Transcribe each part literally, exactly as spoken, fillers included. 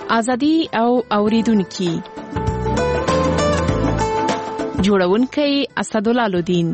ازادي او اوریدونکو جوړونکی اسدالله الدین.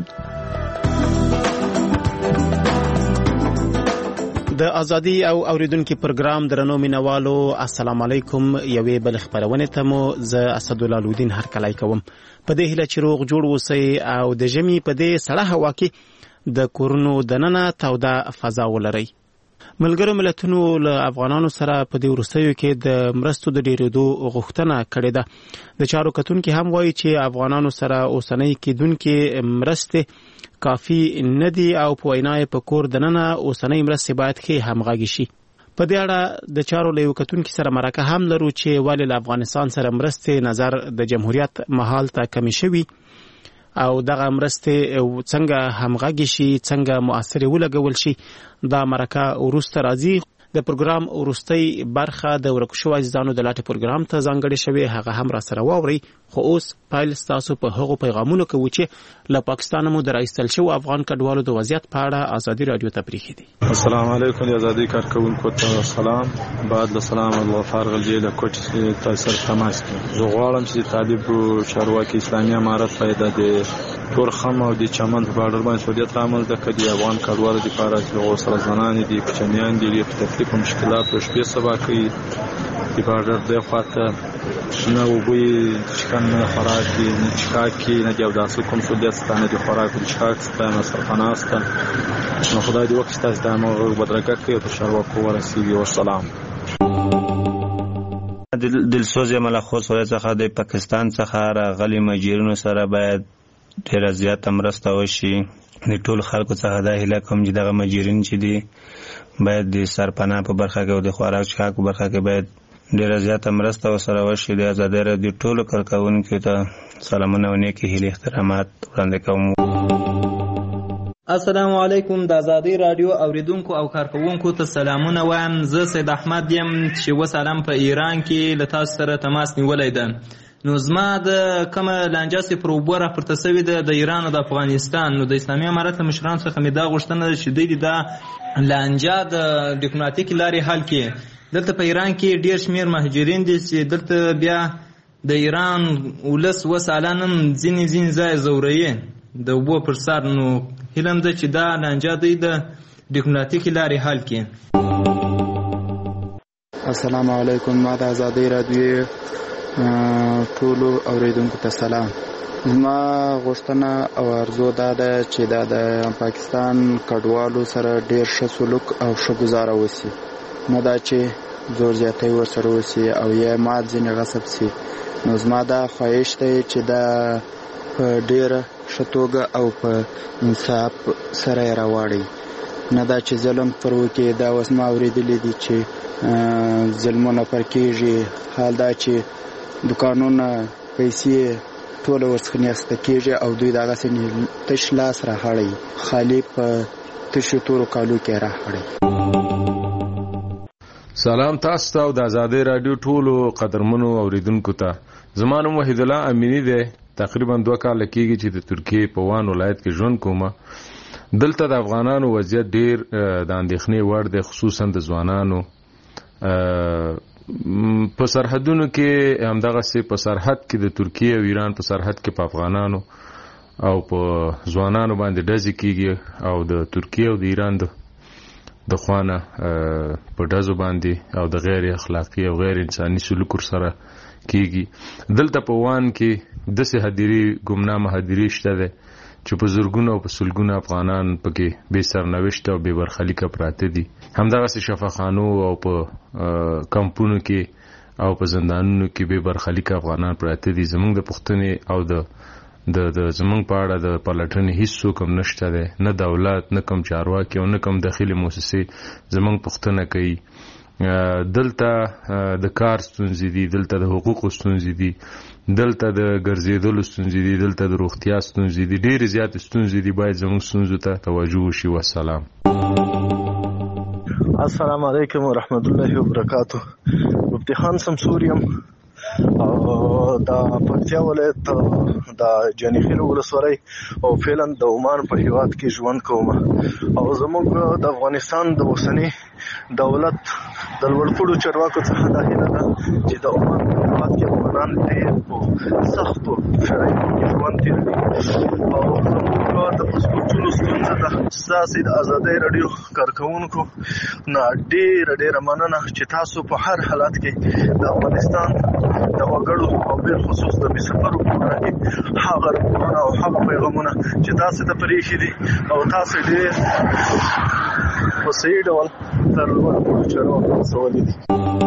د ازادي او اوریدونکو پروګرام درنو مینوالو السلام علیکم. یوې بل خبرونه ته مو ز اسدالله الدین هر کلای کوم. په دې هیله چې روغ جوړ اوسئ او د ژمي په دې سړه هوا کې د کورونو دننه توده فضا ولرئ. ملګرو ملتونو له افغانانو سره په دې وروستیو کې د مرستو د ډیرېدو غوښتنه کړې ده. د چارو کتونکو هم وایي چې افغانانو سره اوسنۍ کېدونکې مرستې کافي نه دي او په وینا یې په کور دننه اوسنۍ مرستې باید ښې همغږې شي. په دې اړه د چارو له یو کتونکي سره مرکه هم لرو چې ولې له افغانستان سره مرستې نظر د جمهوریت مهال ته کمې شوي او دغه مرستې څنګه همغږې شي، څنګه مؤثرې ولګول شي. دا مرکه وروسته راځي. د پروګرام وروستۍ برخه د ورکو شوو عزیزانو د لاټې پروګرام ته ځانګړې شوې، هغه هم را سره واورئ. خو اوس پیل ستاسو په هغو پیغامونو کوو چې له پاکستانه مو د راایستل شوو افغان کډوالو د وضعیت په اړه ازادي رادیو ته پریښي دي. السلام علیکم. د ازادي کارکونکو ته سلام. بعد له سلام الله فارغ الجی د کوټ تاسو سره تماس کوم. زه غواړم چې طالب چارواکي اسلامي امارت پیدا دي تور خم او د چمن په بارډر باندې سعودیت رامل د کدي افغان کډوالو د لپاره چې سره زنان دي، کوچنیان دي، په تکلیف او مشکلات او شپې سبا کوي د بارډر د خواته نه وبوي چکن نه خوراکي نه چکاکي نه جو داسې کوم سعودیت ستانه د خوراک او چکاک ستانه سرپناسته نو خدای دې وکړي تاسو د موږ بدرګه کوي او شروع ورسیږي. والسلام. دلسوز ملخو سره څخه د پاکستان څخه راغلي مهاجرینو سره باید ډیره زیاته مرسته وشي. د ټول خلکو څخه دا هیله کوم چې دغه مهاجرین چې دي باید د سرپناه په برخه کې او د خوراک چکاک په برخه کې باید ډیره زیاته مرسته ورسره وشي. د ازادي رادیو ټولو کارکوونکو ته سلامونه او نیکې هیلې احترامات وړاندې کوم. السلام علیکم. د ازادي رادیو اوریدونکو او کارکوونکو ته سلامونه وایم. زه سید احمد یم چې اوس حالا په ایران کې له تاسو سره تماس نیولی ده. نو زما د کومه لانجه چې پر اوبو راپورته سوې ده د ایران او د افغانستان، نو د اسلامي امارت له مشرانو څخه مې دا غوښتنه ده چې دوی دا لانجه د ډیپلوماتیکې لارې حل کړي. دلته په ایران کې ډېر شمېر مهاجرین دي چې دلته بیا د ایران ولس اوس حالا هم ځینې ځینې ځای ځوروي د اوبو پر سر. نو هیله م ده چې دا لانجه دوی د ډیپلوماتیکې لارې حل کړي. السلام علیکم. ما د ازادۍ رادیو ټولو اوریدونکو ته سلام. زما غوښتنه او ارزو دا ده چې دا د پاکستان کډوالو سره ډیر ښه سلوک او ښه ګزاره وسی، نه دا چې زور زیاتی ورسره وسی او یا مات ځینې غصب سي. نو زما دا خواهش دی چې دا په ډیره ښه توګه او په انصاف سره یې راواړي، نه دا چې ظلم پر وکړي. دا اوس ما اورېدلي دي چې ظلمونه پر کېږي. حال دا چې دکانونه پیسې ټول ورڅخه نیسته کېږي او دوی دغسې تش لاس راهړی، خالي په تشو تورو کالو کې راهړی. سلام تاسو ته او د ازادۍ رادیو ټولو قدرمنو اوریدونکو ته. زما نوم وحید الله امینی دی. تقریبا دوه کاله کېږي چې د ترکیې په وان ولایت کې ژوند کوم. دلته د افغانانو وضعیت ډیر د اندېښنې وړ دی، خصوصا د ځوانانو په سرحدونو کې. همدغسې په سرحد کې د ترکیې او ایران په سرحد کې په افغانانو او په ځوانانو باندې ډزې کېږي او د ترکیې او د ایران د خوانه په ډزو باندې او د غیر اخلاقي او غیر انساني سلوک سره کېږي. دلته په وان کې داسې هدیرې ګمنامه هدیرې شته دی چې په زرګونو او په سلګونو افغانان پکې بې سرنوشته او بې برخلیکه پراته دي. همدغسې شفاخانو او په کمپونو کې او په زندانونو کې بې برخلیکه افغانان پراته دي. زمونږ د پوښتنې او د د د زمونږ په اړه د پلټنې هیڅ څوک هم نشته دی، نه دولت، نه کوم چارواکي او نه کوم داخلي موسسې زمونږ پوښتنه کوي. دلته د کار ستونزې دي، دلته د حقوقو ستونزې دي، دلته د ګرځېدلو ستونزې دي، دلته د روغتیا ستونزې دي، ډېرې زیاتې ستونزې دي. باید زموږ ستونزو ته توجه وشي. والسلام. السلام علیکم ورحمت الله وبرکاتو. مفتی خان سمسور یم او د پکتیا ولایت د جنیخیل ولسوالۍ او فعلا د عمان په هیواد کې ژوند کوم او زموږ د افغانستان د اوسنی دولت د لوړپوړو چارواکو څخه دا هیله ده چې د عمان په هېواد کې افغانان ډېر په سختو شرایطو کې ژوند تېروي او زموږ هېواد د پاسپورټونو ستونزه ده. ستاسې د ازادۍ راډیو کارکوونکو نه ډېره ډېره مننه چې تاسو په هر حالت کې د افغانستان د وګړو او بالخصوص د بېسفرو په اړه کې هغه راپورونه او هغه پیغامونه چې تاسو ته پرېښي دي او تاسو ډېر په صحیح ډول تر لوړپوړو چارواکو رسولي دي.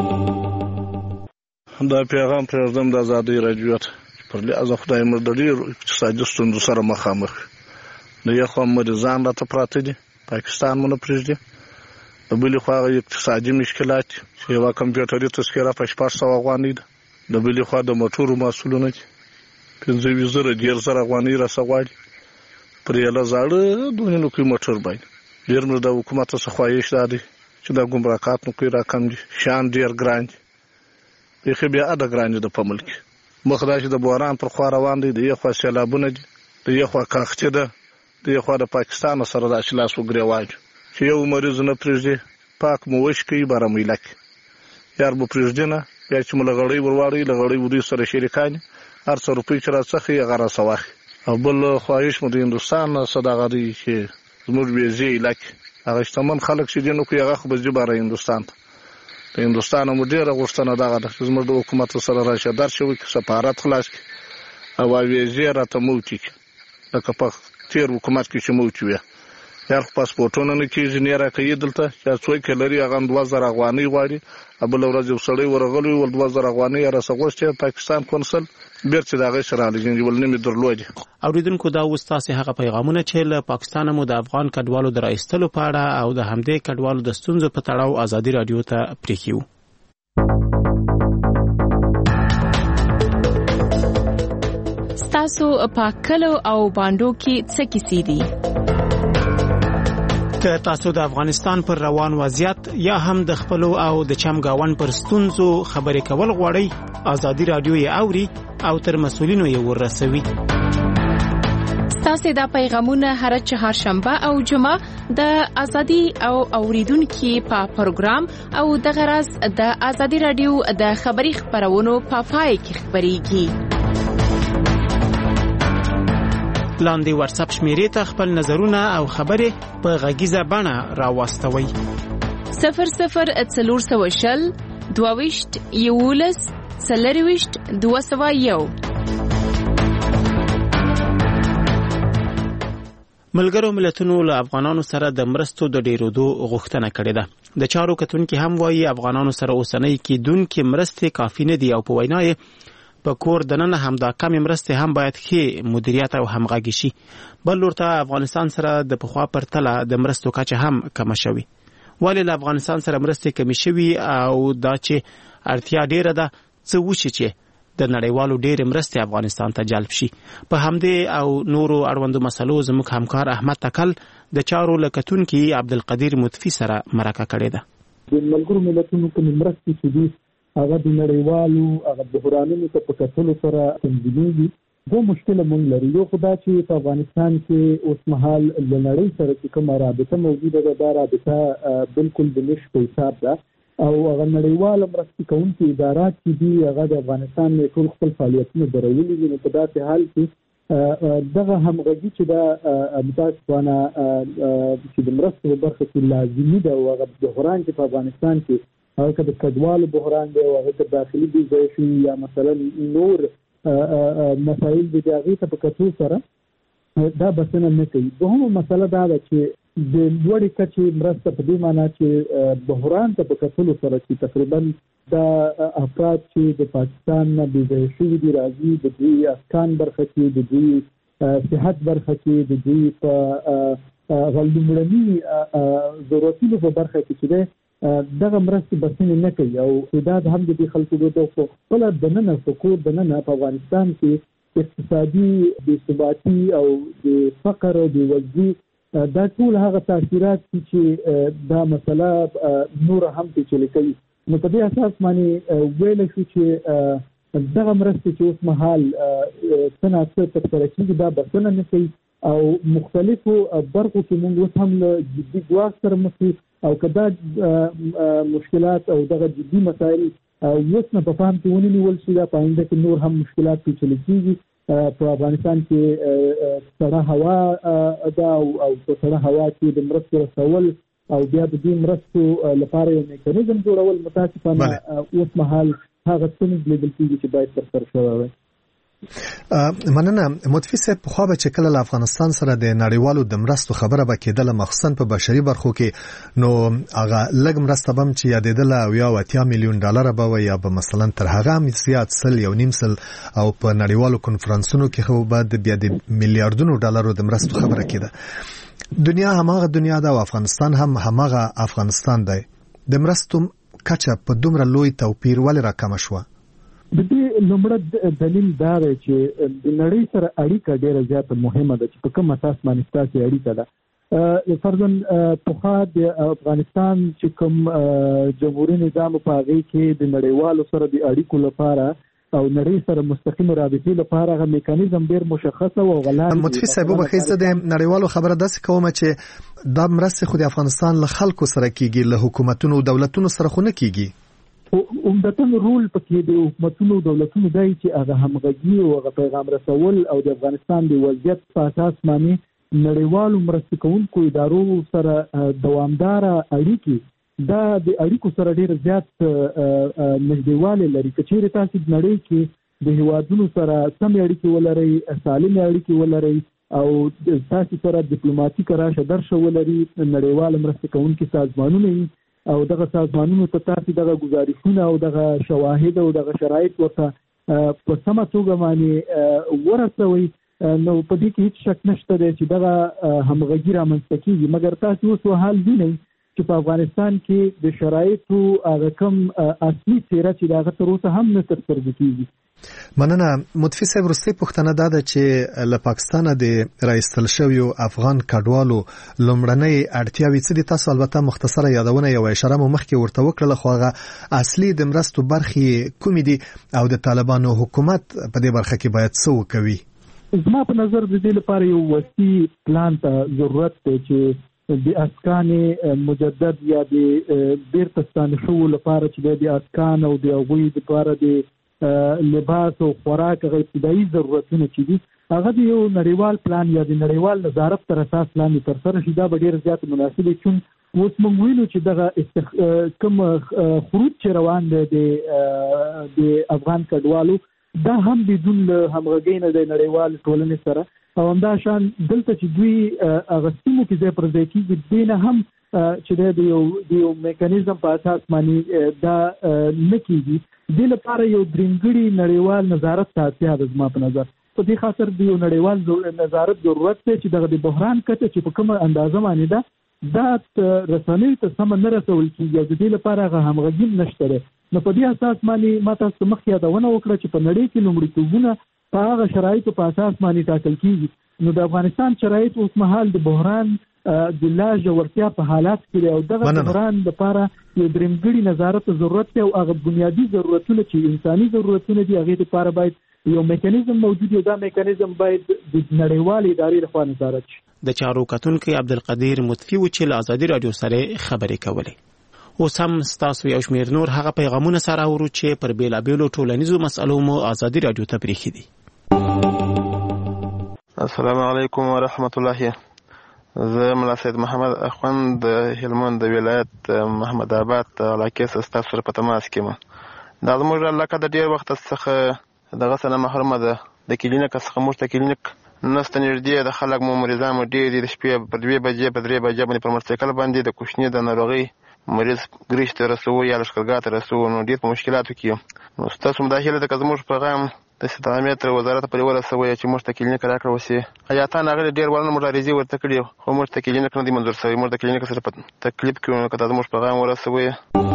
دا پیغام پرېږدم د ازادۍ راډیو ته پر لحاظه خدای مو د ډېرو اقتصادي ستونزو سره مخامخ د یو خوا مریضان راته پراته دي، پاکستان مو نه پرېږدي، د بلې خوا هغه اقتصادي مشکلات دي چې یوه کمپیوټري تذکره په شپږ سوه افغانۍ ده، د بلې خوا د موټرو محصولونه دي پنځه ویشت زره دېرش زره افغانۍ راڅه غواړي پر یوه زاړه دونې نوکۍ موټر باندې. ډېر مې د حکومت څخه خواهش دا دی چې دا ګمرکات نوکۍ راکم دي، شیان ډېر ګران دي، بیخي بې حده ګران دي د په ملک کې. مخ دا چې د بحران پر خوا روان دی، د یو خوا سیلابونه دي، د یو خوا کاختې ده، د یو خوا د پاکستان سره داسې لاس وګرېوان چې یو مریض نه پرېږدي، پاک مو وش کوي بارامیله کې، یار به پرېږدي نه، یا چې مو له غړۍ ورواړوي له غړۍ وروي سره شریکان دي، هر څه روپۍ چې راڅخي هغه راڅه واخلي. او بل خواهش مو د هندوستان څه دغه دی چې زموږ ویزې علاقې هغه شتمن خلک چې دي نو کوي هغه خو به ځي باره هندوستان ته. د هندوستان مو ډېره غوښتنه دغه ده چې زموږ د حکومت سره راشه درشه وکړي، سفارت خلاص کړي او ویزې راته موچي کړي لکه په تېر حکومت کې چې موچي وي. یار خو پاسپورټونه نه کېږي، نه یې راکوي دلته چې څوک یې لري هغه هم دوه زره افغانۍ غواړي. بله ورځ یو سړی ورغلی ول دوه زره افغانۍ یې راڅه غوښتې پاکستان کونسل بیرته د هغې سره هلې ول نه مې درلودې. اوریدونکو دا اوس تاسې هغه پیغامونه چې له پاکستانه مو د افغان کډوالو د راایستلو په اړه او د همدې کډوالو د ستونزو په تړاو ازادي راډیو ته پرېښي وو. ستاسو په کلو او بانډو کې څه کیسې دي؟ که تاسو د افغانستان پر روان وضعیت یا هم د خپلو او د چمګاون پر ستونزو خبرې کول غواړئ، ازادي راډیو یې اوري او تر مسؤلینو یې ورسوي. ستاسو دا پیغامونه هر چهارشنبه او جمعه د ازادي او اوریدونکو په پروګرام او د غرض د ازادي راډیو د خبري خبرونو په پای کې خبريږي. لاندې واتس اپ شمیرې ته خپل نظرونه او خبرې په غږیزه بڼه راواستوئ. صفر صفر څلور سوه شل دوه ویشت یولس څلور ویشت دوه سوه یو. ملګرو ملتونو له افغانانو سره د مرستو د ډیرودو غوښتنه کړې ده. د چارو کتونکي هم وایي افغانانو سره اوسنۍ کېدونکې مرستې کافي نه دي او په وینا یې په کور دننه هم دا کمې مرستې هم باید ښې مدیریت او همغږي شي. بل لور ته افغانستان سره د پخوا پرتله د مرستو کچه هم کمه شوې. ولې له افغانستان سره مرستې کمې شوي او دا چې اړتیا ډیره ده څه وشي چې د نړیوالو ډېرې مرستې افغانستان ته جلب شي؟ په همدې او نورو اړوندو مسلو زموږ همکار احمد تکل د چارو له کتونکي عبدالقدیر مطفي سره مرکه کړې ده. د ملګرو ملتونو کومې مرستې چې دي هغه د نړیوالو هغه بحرانونو ته په کتلو سره تنظیمېږي. دوه مشکله مونږ لرو. یو خو دا چې په افغانستان کې اوس مهال له نړۍ سره چې کومه رابطه موجوده ده دا رابطه بالکل د نش په حساب ده او هغه نړیواله مرستې کوونکي ادارات چې دي هغه د افغانستان نه ټول خپل فعالیتونه درولي دي. نو په داسې حال کې دغه همغږي چې دا متاسفانه چې د مرستو په برخه کې لازمي ده او هغه بحران چې په افغانستان کې هغه که د کډوالو بحران دی او هغه که داخلي بیځایشي یا مثلا نور مسایل دي د هغې ته په کتو سره دا بسنه نه کوي. دوهمه مسله دا ده چې د لوړې کچې مرسته په دې معنا چې بحران ته په کتلو سره چې تقریبا دا افراد چې د پاکستان نه بیځایه شوي دي راځي د دوی اسکان برخه کې د دوی صحت برخه کې د دوی په لومړني ضرورتونو په برخه کې چې دی دغه مرستې بسنې نه کوي او دا هم د دې خلکو د خپله دننه په کور دننه په افغانستان کې اقتصادي بېثباتي او د فقر او بېوزلي دا ټول هغه تاثیرات چې دا مسله نور هم پیچلې کوي. نو په دې اساس باندې ویلی شو چې دغه مرستې چې اوس مهال څه ناڅه ترسره کېږي دا بسنه نه کوي او مختلفو برخو کې موږ اوس هم له جدي ګواښ سره مخ یو او کدا مشکلات او دغه جدي مسایل اوس نه په فهم کې ونیول شي دا پاینده کې نور هم مشکلات پیچلي کیږي په افغانستان کې سړه هوا دا او په سړه هوا کې د مرستو رسول او بیا د دې مرستو لپاره یو میکانیزم جوړول متاسفانه اوس مهال هغه څه لیدل کیږي چې باید ترسره شوی وي. مننه متفي صاحب په خو به چې کله افغانستان سره د نړیوالو د مرستو خبره به کېدله مخصوصا په بشري برخو کې نو هغه لږ مرسته بم چې یادېدله او یا اتیا میلیون ډالر به وي یا به مثلا تر هغه هم زیات سل یو نیم سل او په نړیوالو کنفرانسونو کې خو به بیا د میلیارډونو ډالرو د مرستو خبره کېده. دنیا هماغه دنیا ده او افغانستان هم هماغه افغانستان دی. د مرستو کچه په دومره لوی توپیر ولې راکمه شوه؟ د دې لومړی دلیل دا دی چې د نړۍ سره اړیکه ډیره زیاته مهمه ده چې په کوم اساس باندې ستاسو اړیکه ده. فرضاً پخوا د افغانستان چې کوم جمهوریت نظام په هغې کې د نړیوالو سره د اړیکو لپاره او نړۍ سره مستقیم رابطې لپاره هغه میکانیزم ډیر مشخص او غلار. متفي صاحب وبخښئ زه د نړیوالو خبره داسې کوم چې دا مرستې خو د افغانستان له خلکو سره کیږي له حکومتونو او دولتونو سره خو نه کیږي. عمدتاً رول پکې د حکومتونو او دولتونو دی چې هغه همغږي او هغه پیغام رسول او د افغانستان د وضعیت په اساس باندې نړیوالو مرستې کوونکو ادارو سره دوامداره اړیکې دا د اړیکو سره ډېر زیات نږدېوالی لري. که چیرې تاسو د نړۍ کې د هیوادونو سره سمې اړیکې ولرئ سالمې اړیکې ولرئ او تاسو سره ډیپلوماټیک راشه درشه ولري نړیوال مرستې کوونکي سازمانونه او دغه سازمانونو ته تاسو دغه گزارشونه او دغه شواهد او دغه شرایط ورته په سمه توګه باندې ورسوي نو په دې کې هیڅ شک نشته دی چې دغه همغږي رامنځته کیږي. مګر تاسو اوس حال وینئ چې په افغانستان کې د شرایطو هغه کوم اصلي څیره چې د هغه تر اوسه هم نه ترسره کیږي. مننه متفي صاحب وروستۍ پوښتنه دا ده چې له پاکستانه د راایستل شویو افغان کډوالو لومړنۍ اړتیاوې څه دي؟ تاسو البته مختصره یادونه یو اشاره مو مخکې ورته وکړله خو هغه اصلي د مرستو برخې کومې دي او د طالبانو حکومت په دې برخه کې باید څه وکوي؟ زما په نظر د دې لپاره یو وسیع پلان ته ضرورت دی چې د اسکان مجدد یا د بیرته ستانه شو لپاره چې د اسکان او د هغوی لپاره د لباس او خوراک غیر ابتدایي ضرورتونه چې دي هغه د یو نړیوال پلان یا د نړیوال نظارت تر اساس لاندې ترسره شي. دا به ډېر زیات مناسب وي چې اوس موږ وینو چې دغه استخ... کوم خروج چې روان دی د افغان کډوالو دا هم بدون همغږۍ نه د نړیوال ټولنې سره او همدا شان دلته چې دوی هغه سیمو کې ځای پر ځای کېږي دې نه هم چې د یو د یو میکانیزم په اساس باندې دا نه کېږي. دې لپاره یو درېمګړي نړیوال نظارت ته اړتیا ده. زما په نظر په دې خاطر د یو نړیوال نظارت ضرورت دی چې دغه د بحران کچه چې په کومه اندازه باندې ده دا رسنیو ته سمه نه رسول کېږي او د دې لپاره هغه همغږي نشته دی. نو په دې اساس باندې ما تاسو ته مخکې یادونه وکړه چې په نړۍ کې لومړیتوبونه په هغه شرایطو په اساس باندې ټاکل کېږي. نو د افغانستان شرایط اوس مهال د بحران د لا ژورتیا په حالات کې او دغه بحران لپاره یو درېمګړي نظارت ضرورت دی او هغه بنیادي ضرورتونه چې انساني ضرورتونه دي هغې لپاره باید یو میکانیزم موجود وي. دا میکانیزم باید د نړیوالې ادارې لخوا نظارت شي. د چارو کتونکي عبدالقدیر متفي و چې له ازادي راډیو سره خبرې کولې. اوس هم ستاسو یو شمېر نور هغه پیغامونه سره اورو چې پر بېلابېلو ټولنیزو مسألو مو ازادي راډیو ته پرېښي دي. السلام علیکم ورحمت الله. زه ملا سید محمد اخوند د هلمند د ولایت محمد آباد علاقې څخه ستاسو سره په تماس کې یم. دا زموږ علاقه د ډېر وخت څخه دغه څه نه محرومه ده. د کلینیک څخه موږ ته کلینیک نسته نږدې، د خلک مو مریضان مو ډېر دي. د شپې په دوې بجې په درې بجې باندې پر موټرسایکل باندې د کوچني د ناروغۍ مریض ګریش ته رسوو یا لښکرګاه ته رسوو. نو ډېر په مشکلاتو کې یم. نو ستاسو هم دا هیله ده که زموږ پیغام د استعامت تر وزارت پورې ورسوي چې موږ ته کلینیک راکړه وسي. حیاتان هغه ډېر ورنه موږ عریضې ورته کړي خو موږ ته کلینیک نه دی منظور شوی. موږ د کلینیک سره په تکلیف کې یو، که دا زموږ پیغام ورسوي.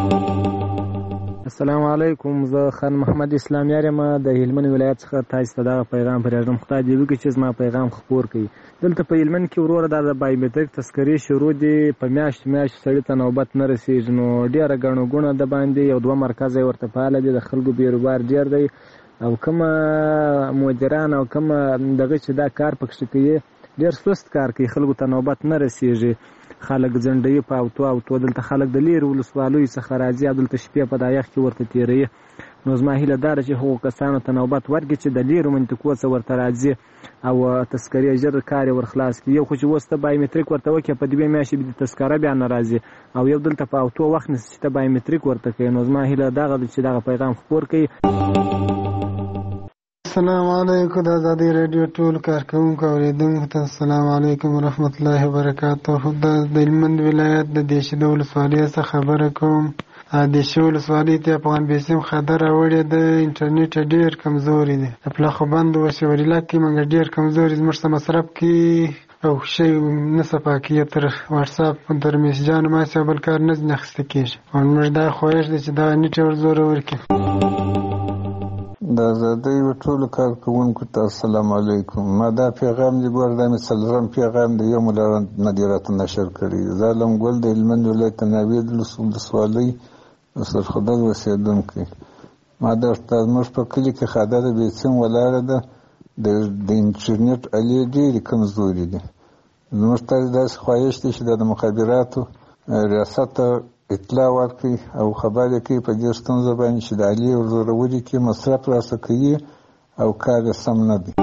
السلام علیکم. زه خان محمد اسلامیار یم د هلمند ولایت څخه. تاسو ته دغه پیغام پرېږدم. خدای دې وکړي چې زما پیغام خپور کړي. دلته په هلمند کې وروره دا د بایومټریک تذکرې شروع دي. په میاشت میاشت سړي ته نوبت نه رسېږي. نو ډېره ګڼه ګوڼه د باندې یو دوه مرکز یې ورته فعاله دي. د خلکو بیروبار ډېر دی او کومه مدیران او کومه دغه چې دا کار پکښې کوي ډېر سست کار کوي. خلکو ته نوبت نه رسېږي. خلک ځنډوي په اوتو اوتو. دلته خلک د لیرې ولسوالیو څخه راځي او دلته شپې په دا یخ کې ورته تېروي. نو زما هیله دا ده چې هغو کسانو ته نوبت ورکړي چې د لیرو منطقو څه ورته راځي او تذکرې ژر کار یې ورخلاص کړي. یو خو چې اوس ته بایومټریک ورته وکړې په دوې میاشتې به د تذکره بیا نه راځي او یو دلته په اوتو وخت نیسي چې ته بایومټریک ورته کوې. نو زما هیله دغه ده چې دغه پیغام خپور کړي. السلام علیکم د ازادي رادیو ټول کارکوونکو اوریدونکو ته السلام علیکم ورحمت الله وبرکاته. د هلمند ولایت د دیشلو ولسوالۍ څخه خبره کوم. د دیشلو ولسوالۍ ته افغان بیسیم خطر راوړی د انټرنیټ ډېر کمزوري دی. د پلاخو بند او شوریلا کې موږ ډېر کمزوري زموږ څه مصرف کې او شی نه صفا کې تر واتساپ تر میسجانو ما څه بل کار نه نخسته کېږي. او موږ دا خواهش دی چې دا نیټ ور زور ورکړي. د ازادۍ ټولو کارکوونکو ته السلام علیکم. ما دا پیغام دی ګور دا مې څلورم پیغام دی یو مولا نه دی راته نشر کړی. زه علم ګل د هلمند ولایت ناوید ولسوالۍ سرخدل اوسېدونکی. ما درته زموږ په کلي کې خاده د بیسیم ولاړه ده. د انټرنیټ الې ډېرې کمزوري دي. زموږ ته داسې خواهش دی چې د مخابراتو ریاست اطلاع ورکړي او خبر یې کوي په دې ستونزه باندې چې د الې ورزورولي کې مصرف راسه کوي او کار یې سم نه دی.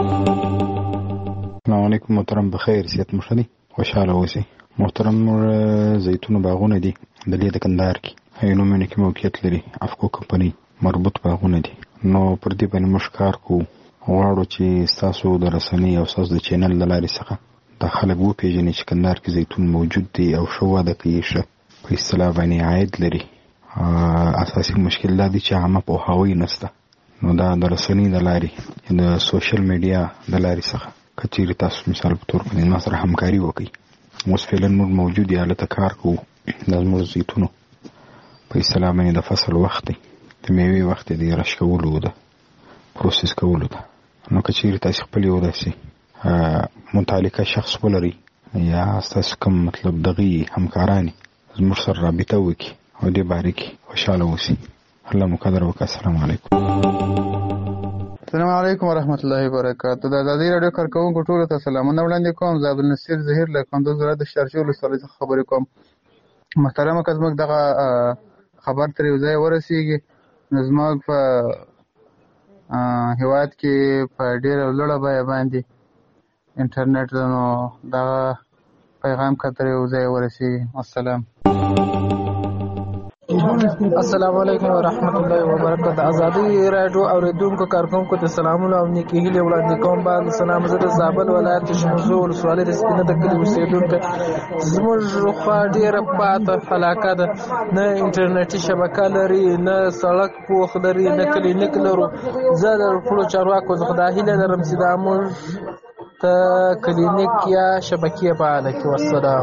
السلام علیکم محترم. بخیر صحت مو ښه دی؟ خوشحاله اوسئ. محترم زیتونو باغونه دي د لې د کندهار کې هینومینه کې موقعیت لري. افکو کمپنۍ مربوط باغونه دي. نو پر دې باندې موږ کار کوو. غواړو چې ستاسو د رسنۍ او ستاسو د چینل له لارې څخه دا خلک وپېژني چې کندهار کې زیتون موجود دی او ښه وده کوي، ښه په اصطلاح باندې عاید لري. اساسي مشکل دا دی چې عامه پوهاوی نشته. نو دا د رسنۍ د لارې د سوشل میډیا د لارې څخه که چیرې تاسو مثال په طور باندې ما سره همکاري وکړئ. اوس فعلا موږ موجود یو هلته کار کوو. دا زموږ زیتونو په اصطلاح باندې د فصل وخت دی، د میوې وخت دی، د رش کولو ده، پروسس کولو ده. نو که چیرې تاسو خپل یو داسې متعلقه شخص ولرئ یا ستاسو کوم مطلب دغه همکارانی زموږ سره رابطه وکړي او دې باره کې خوشحاله اوسئ. الله مو قدر وکړه. السلام علیکم. السلام علیکم ورحمت الله وبرکاته. د ازادي رادیو کارکوونکو ټولو ته سلامونه وړاندې کوم. زه عبدالنصیر ظهیر له کندوز ولایت د شارجې ولسوالۍ څخه خبرې کوم. محترمه که زموږ دغه خبر تر یو ځای ورسېږي نو زموږ په هېواد کې په ډېره لوړه بیه باندې انټرنیټ نو دغه پیغام که تر یو ځای ورسېږي. السلام السلام علیکم ورحمت الله وبرکاته. ازادي رادیو اوریدونکو کارکونکو ته سلامونه او نیکې هیلې وړاندې کوم. بعد سلام زه د زابل ولایت د شمزو ولسوالۍ د سپینه د کلي اوسېدونکی. زموږ خوا ډېره پاته علاقه ده، نه انټرنیټي شبکه لري، نه سړک پوخ لري، نه کلینیک لرو. زه د ټولو چارواکو څخه دا هیله لرم چې دا موږ ته کلینیک یا شبکې فعاله کړي. والسلام.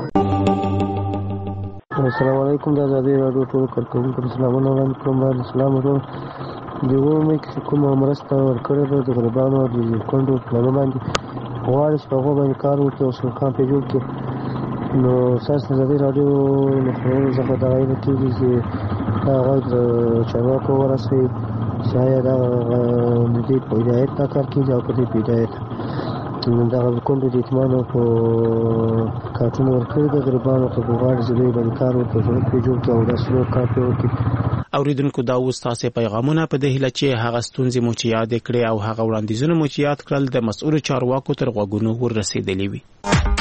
السلام علیکم. د ازادي رادیو ټول کارکوونکو ته سلامونه وړاندې کوم. باید سلام وکړم. د اومې کې کومه مرسته ورکړې ده د غریبانو د کونډو پلانو باندې غواړي چې په هغو باندې کار وکړي او سلقان پرې جوړ کړي. نو ستاسو د ازادي رادیو له خبرونو څخه دغه هیله کېږي چې دا غږ د چارواکو ورسوي چې آیا دغه د دې په هدایت دا کار کېږي او که دې په هدایت دغه کونډو د یتیمانو په کارټونه ورکړي د غریبانو ته غواړي چې دوی باندې کار وکړي، سړک پرې جوړ کړي او داسې نور کار پرې وکړي. اوریدونکو دا اوس تاسې پیغامونه په دې هیله چې هغه ستونزې مو چې یادې کړې او هغه وړاندیزونه مو چې یاد کړل د مسؤلو چارواکو تر غوږونو ورسېدلي وي.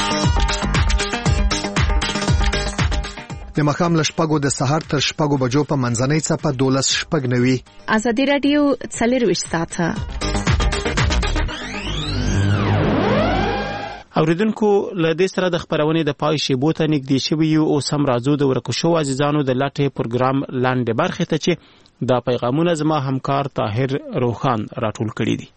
د ماښام له شپږو د سهار تر شپږو بجو په منځنۍ څپه دولس شپږ نوي. ازادي رادیو څلرویشت ساعته. اوریدونکو له دې سره د خبرونې د پای شیبو ته نږدې شوي یو. اوس هم راځو د ورکو شو عزیزانو د لټې پروګرام لاندې برخې ته چې دا پیغامونه زما همکار طاهر روخان راټول کړي دي.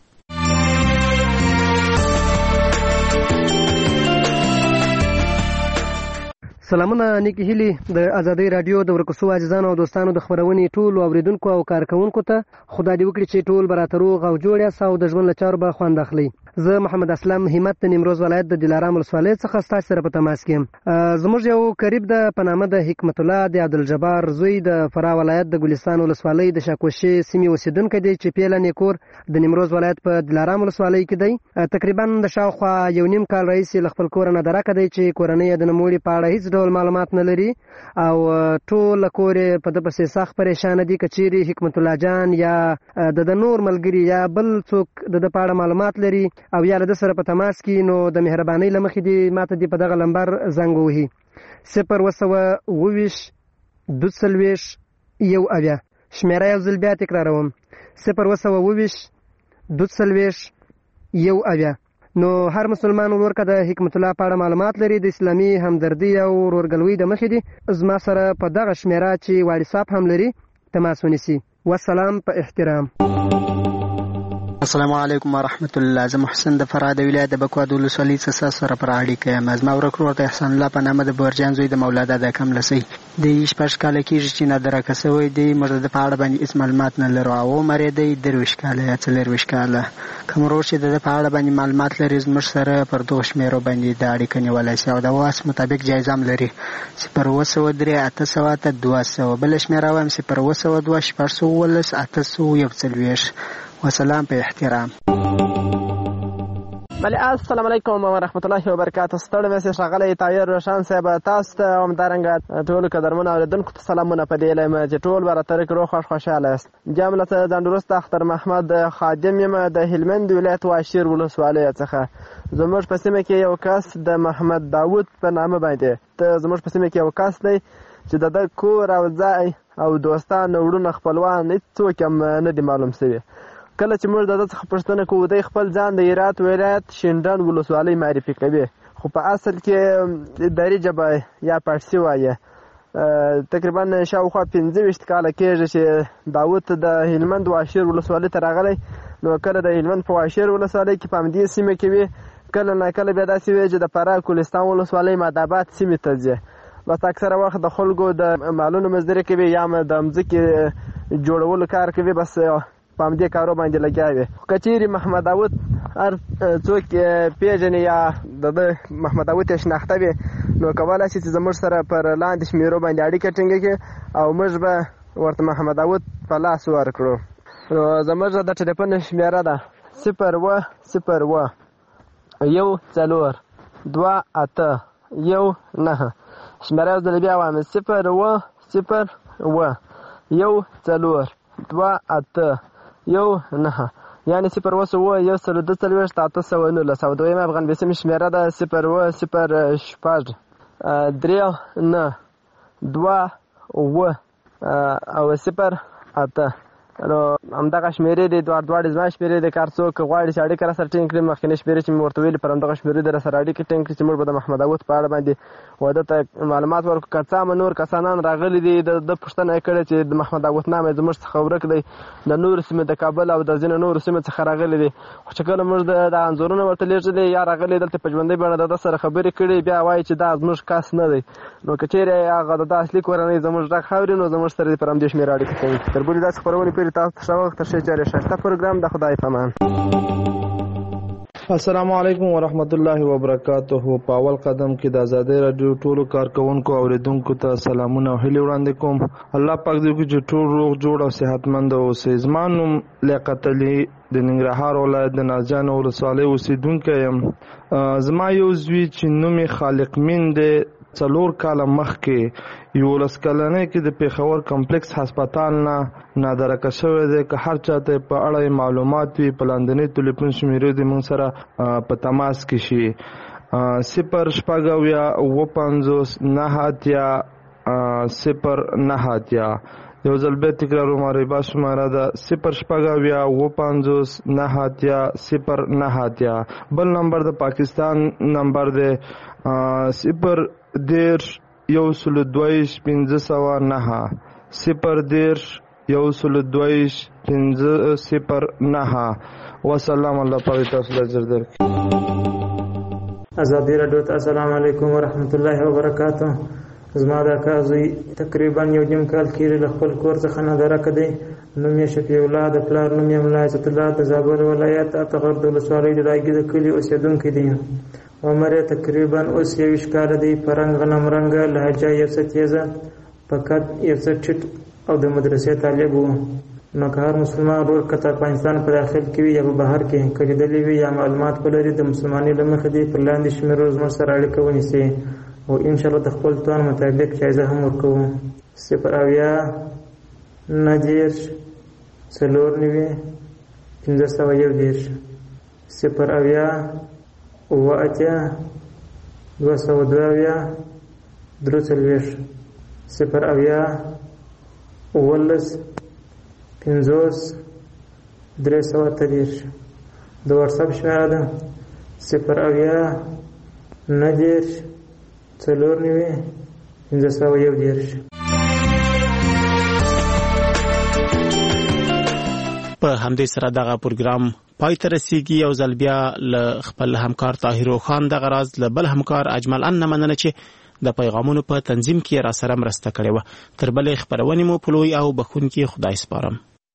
سلامونه نیکی هیلی د ازادي رادیو د ورکو شو عزیزانو او دوستانو د خبرونې ټول اوریدونکو او کارکونکو ته خدای دې وکړي چې ټول براتروغ او جوړ یاست او د ژوند له چارو به خوند اخلي. زه محمد اسلام همت د نیمروز ولایت د دلارام ولسوالۍ څخه ستاسو سره په تماس کې یم. زموږ یو قریب د په نامه د حکمت الله د عبدالجبار زوی د فراه ولایت د ګلستان ولسوالۍ د شاکوشي سیمې اوسیدونکی دی چې پیله نیکور د نیمروز ولایت په دلارام ولسوالۍ کې دی. تقریبا د شاوخوا یو نیم کال راهیسې له خپل کوره نه درکه دی چې کورنۍ د نوموړي په اړه هیڅ ډول معلومات نه لري او ټول کور په د پسې سخت پریشان دي. کچيري حکمت الله جان یا د نور ملګری یا بل څوک د د پاړه معلومات لري او یا د سره په تماس کې نو د مهرباني لمخې دی ماته دی په دغه لمبر زنګ وهي صفر وسوه اوویش دوسلویش یو اویا. شمیره یو ځل بیا تکراروم صفر وسوه اوویش دوسلویش یو اویا. نو هر مسلمان ورکه د حکمت الله پاړه معلومات لري د اسلامي همدردي او ورورګلوي د مخې دی زما سره په دغه شمیره چې واتساپ هم لري تماس ونیسي. والسلام په احترام. السلام علیکم ورحمت الله. زه محسن د فراه د ولایت د بکواد ولسوالۍ څخه سره پر اړیکه یم. زما ورک ورور د احسان الله په نامه د بورجان زوی د مولا دادا کملسۍ د شپږ کاله کېږي چې نادرکه سوی دی. موږ د په اړه باندې هېڅ معلومات نه لرو او عمر یې دی درویشت کاله یا څلرویشت کاله. کوم ورور چې د په اړه باندې معلومات لري زموږ سره پر دغو شمېرو باندې د اړیکه نیولی شي او د واس مطابق جایزه هم لري صفر اووه سوه درې اته سوه اته دوه سوه. بله شمېره وایم صفر اووه سوه دوه شپږ سوه اوولس اته سوه یو څلوېښت. وسلام په احترام. بله السلام علیکم ورحمت الله وبرکاته. ستړی مې سې ښاغلی طاهر روشن صاحب تاسو ته همدارنګه ټولو قدرمنو اورېدونکو ته سلامونه په دې لایم چې ټول به راته روغ خوښ خوشحاله یاست. جام له ځان وروسته اختر محمد خادم یم د هلمند ولایت واشیر ولسوالۍ څخه. زموږ په سیمه کې یو کس د محمد داود په نامه باندې ته زموږ په سیمه کې یو کس دی چې د ده کور او ځای او دوستان وروڼه خپلوان هېڅوک هم نه دي معلوم شوي. کله چې موږ د ده څخه پوښتنه کوو دی خپل ځان د هرات ولایت شینډنډ ولسوالۍ معرفي کوي خو په اصل کې دري ژبه یا پارسي وایي. تقریبا شاوخوا پنځه ویشت کاله کېږي چې داود د هلمند واشیر ولسوالۍ ته راغلی. نو کله د هلمند په واشیر ولسوالۍ کې په همدې سیمه کې وي کله ناکله بیا داسې وي چې د فراه ګلستان ولسوالۍ ماداباد سیمې ته ځي. بس اکثره وخت د خلکو د مالونو مزدوري کوي یا د مځکې جوړولو کار کوي بس په همدې کارو باندې لګیا وي. که چیرې محمد داود هر څوک پیژني یا د ده محمد داود یې شناخته وي نو کولی شي چې زموږ سره پر لاندې شمېرو باندې اړیکه ټینګه کړي او موږ به ورته محمد داود په لاس ورکړو. نو زموږ د ټلیفون شمېره ده صفر اووه صفر اووه یو څلور دوه اته یو نهه. شمېره یو ځل بیا وایم صفر اووه صفر اووه یو څلور دوه اته یو نهه یعنې صفر اووه سوه یو سل دوه څلوېښت اته سوه نولس او دویمه افغان بیسیمې شمېره ده صفر اووه صفر شپږ درې نه دوه اووه او صفر اته. نو همدغه شمېرې دي دواړه دواړې زما شمېرې دي. کار څوک غواړي چې اړیکه راسره ټینګ کړي مخکینۍ شمېرې چې مې ورته ویلي پر همدغه شمېرې دي راسره اړیکې ټینګ کړي چې موږ به د محمد داود په اړه باندې واده ته معلومات ورکړو. که څه هم نور کسانان راغلي دي د ده پوښتنه یې کړې چې د محمد داود نام یې زموږ څخه ورک دی د نورو سیمې د کابل او د ځینو نورو سیمو څخه راغلي دي. خو چې کله موږ د انځورونه ورته لیږلي یا راغلي دلته په ژوندۍ بڼه د ده سره خبرې کړي بیا وایي چې دا زموږ کس نه دی. نو که چیرې هغه د ده اصلي کورنۍ زموږ غږ اوري نو زموږ سره پر همدې شمېره اړیکه کوي. تر بلې داسې خپرونې پورې تاسو ته ښه وخت تر ښې چارې ښایسته پروګرام د خدای په امان. السلام علیکم ورحمت الله وبرکاته. په اول قدم کې د ازادۍ راډیو ټولو کارکونکو اوریدونکو ته سلامونه او هیلې وړاندې کوم. الله پاک دې وکړي چې ټول روغ جوړ او صحتمند اوسئ. زما نوم لیاقت علي د ننګرهار ولایت د نازجان ولسوالۍ اوسېدونکی یم. زما یو زوی چې نوم یې خالق مین دی څلور کاله مخکې یولس کلنۍ کې د پېښور کمپلکس هسپتال نه نادرکه شوی دی. که هر چاته په اړه معلومات وي په لاندنۍ ټلیفون شمېرې دې موږ سره په تماس کې شي. صفر شپږ اویا اووه پنځوس نهه اتیا صفر نهه اتیا. یو ځل بیا تکراروم عربا شماره ده صفر شپږ اویا اووه پنځوس نهه اتیا صفر نهه اتیا. بل نمبر د پاکستان نمبر دی صفر دېرش یو سلو دوهویشت پنځه سوه نهه صفر دېرش یو سلو دوهویشت پنځه صفر نهه. وسلام. الله پاک تاسو ته اجر درکړي. ازادي راډیو ته السلام علیکم ورحمت الله وبرکاته. زما د اکا زوی تقریبا یو نیم کال کېږي له خپل کور څخه نادرکه دی. نوم یې شفیع الله، د پلار نوم یې ملا عزت الله، د زابل ولایت اتغر د ولسوالۍ د راګي د کلي اوسېدونکی دی. عمر یې تقریبا اوس یویشت کاله دی. په رنګ غنم رنګه، لهجه یو څه تیزه، په قد یو څه ټیټ او د مدرسې طالب و. نو که هر مسلمان ورور که افغانستان په داخل کې وي یا په بهر کې که لیدلی وي یا معلومات ولري د مسلمانۍ له مخې دی پر لاندې شمېرو زموږ سره اړیکه ونیسي او انشاءالله د خپل توان مطابق جایزه هم ورکوو. صفر اویا نهه دېرش څلور نوي پنځه سوه یو دېرش صفر اویا اووه اتیا دوه سوه دوه اویا درې څلوېښت صفر اویا اوولس پنځوس درې سوه اته دېرش. د واتساپ شمېره ده صفر اویا نهه دېرش څلور نوي پنځه سوه یو دېرش. په همدې سره دغه پروګرام پای ته رسیږي. یو ځل بیا له خپل همکار طاهر خان دغه راز له بل همکار اجمل ان مننه چې د پیغامونو په تنظیم کې را سره مرسته کړې وه. تر بلې خپرونې مو په لوی او بخښونکي خدای سپارم.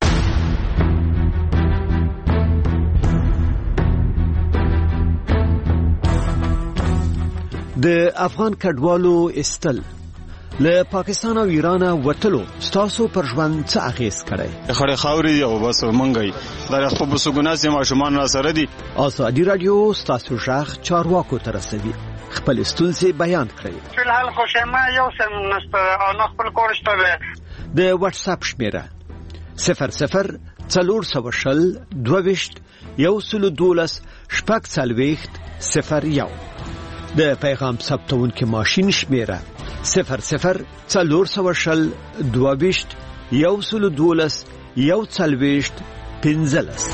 د افغان کډوالو استل له پاکستان او ایران وټلو ستاسو پر ژوند څه اغیز کړي؟ خړې خاوري او بس منګي دا خپل بسګونه سي ماشومان را سره دي. ازادي رادیو ستاسو ژغ چارواکو ته رسوي. خپل ستونزې بیان کړئ. فلحال خو شمه یو سم نشته او نه خپل کورشته ده. د واتس اپ شمیره صفر صفر څلور سوه شل دوه ویشت یو سلو دولس شپږ څلوېښت صفر یو. د پیغام ثبتونکي ماشین شمیره صفر صفر څلور سوه شل دوه ویشت یو سلو دولس یو څلوېښت پنځلس.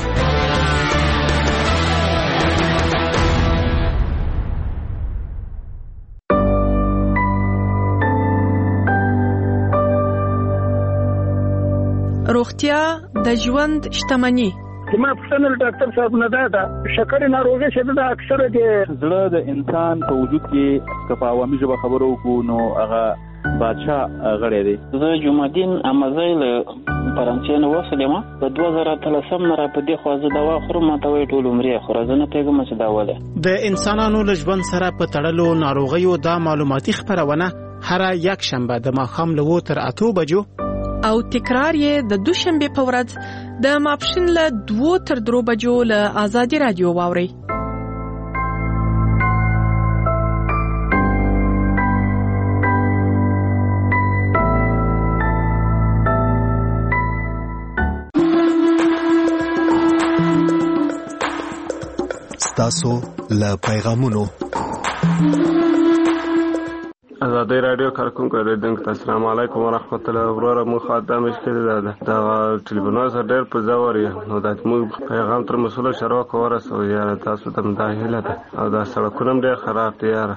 روغتیا د ژوند شتمني. زما پوښتنه له ډاکټر صاحب نه ده ده شکرې ناروغي چې ده اکثره د زړه د انسان په وجود کې که په عوامي ژبه خبرو وکړو نو هغه بادشاه غړی دی. زه جمعدین امزی له فرانسې نه وسلم په دوه زره اتلسم نه را په دې خوا زه دوا خورم ماته وایي ټول عمر یې خوره. زه نه پوهېږم چې دا ولې. د انسانانو له ژوند سره په تړلو ناروغیو دا معلوماتي خپرونه هره یک شنبه د ماښام له اوو تر اتو بجو او تکرار یې د دوشنبه په ورځ د ماپښین له دوو تر درو بجو له آزادي رادیو واوري. ستاسو له پیغامونو ازادي رادیو کارکونکو اوریدونکو ته السلام علیکم ورحمت الله وبرکاته. مو خدای مشکل ده دا ټلیفون سره ډېر په زور یو نو د موږ پیغام تر مسؤل شروع ورسو یا تاسو ته مداهله ده او دا سړکونه ډېر خراب دي یاره.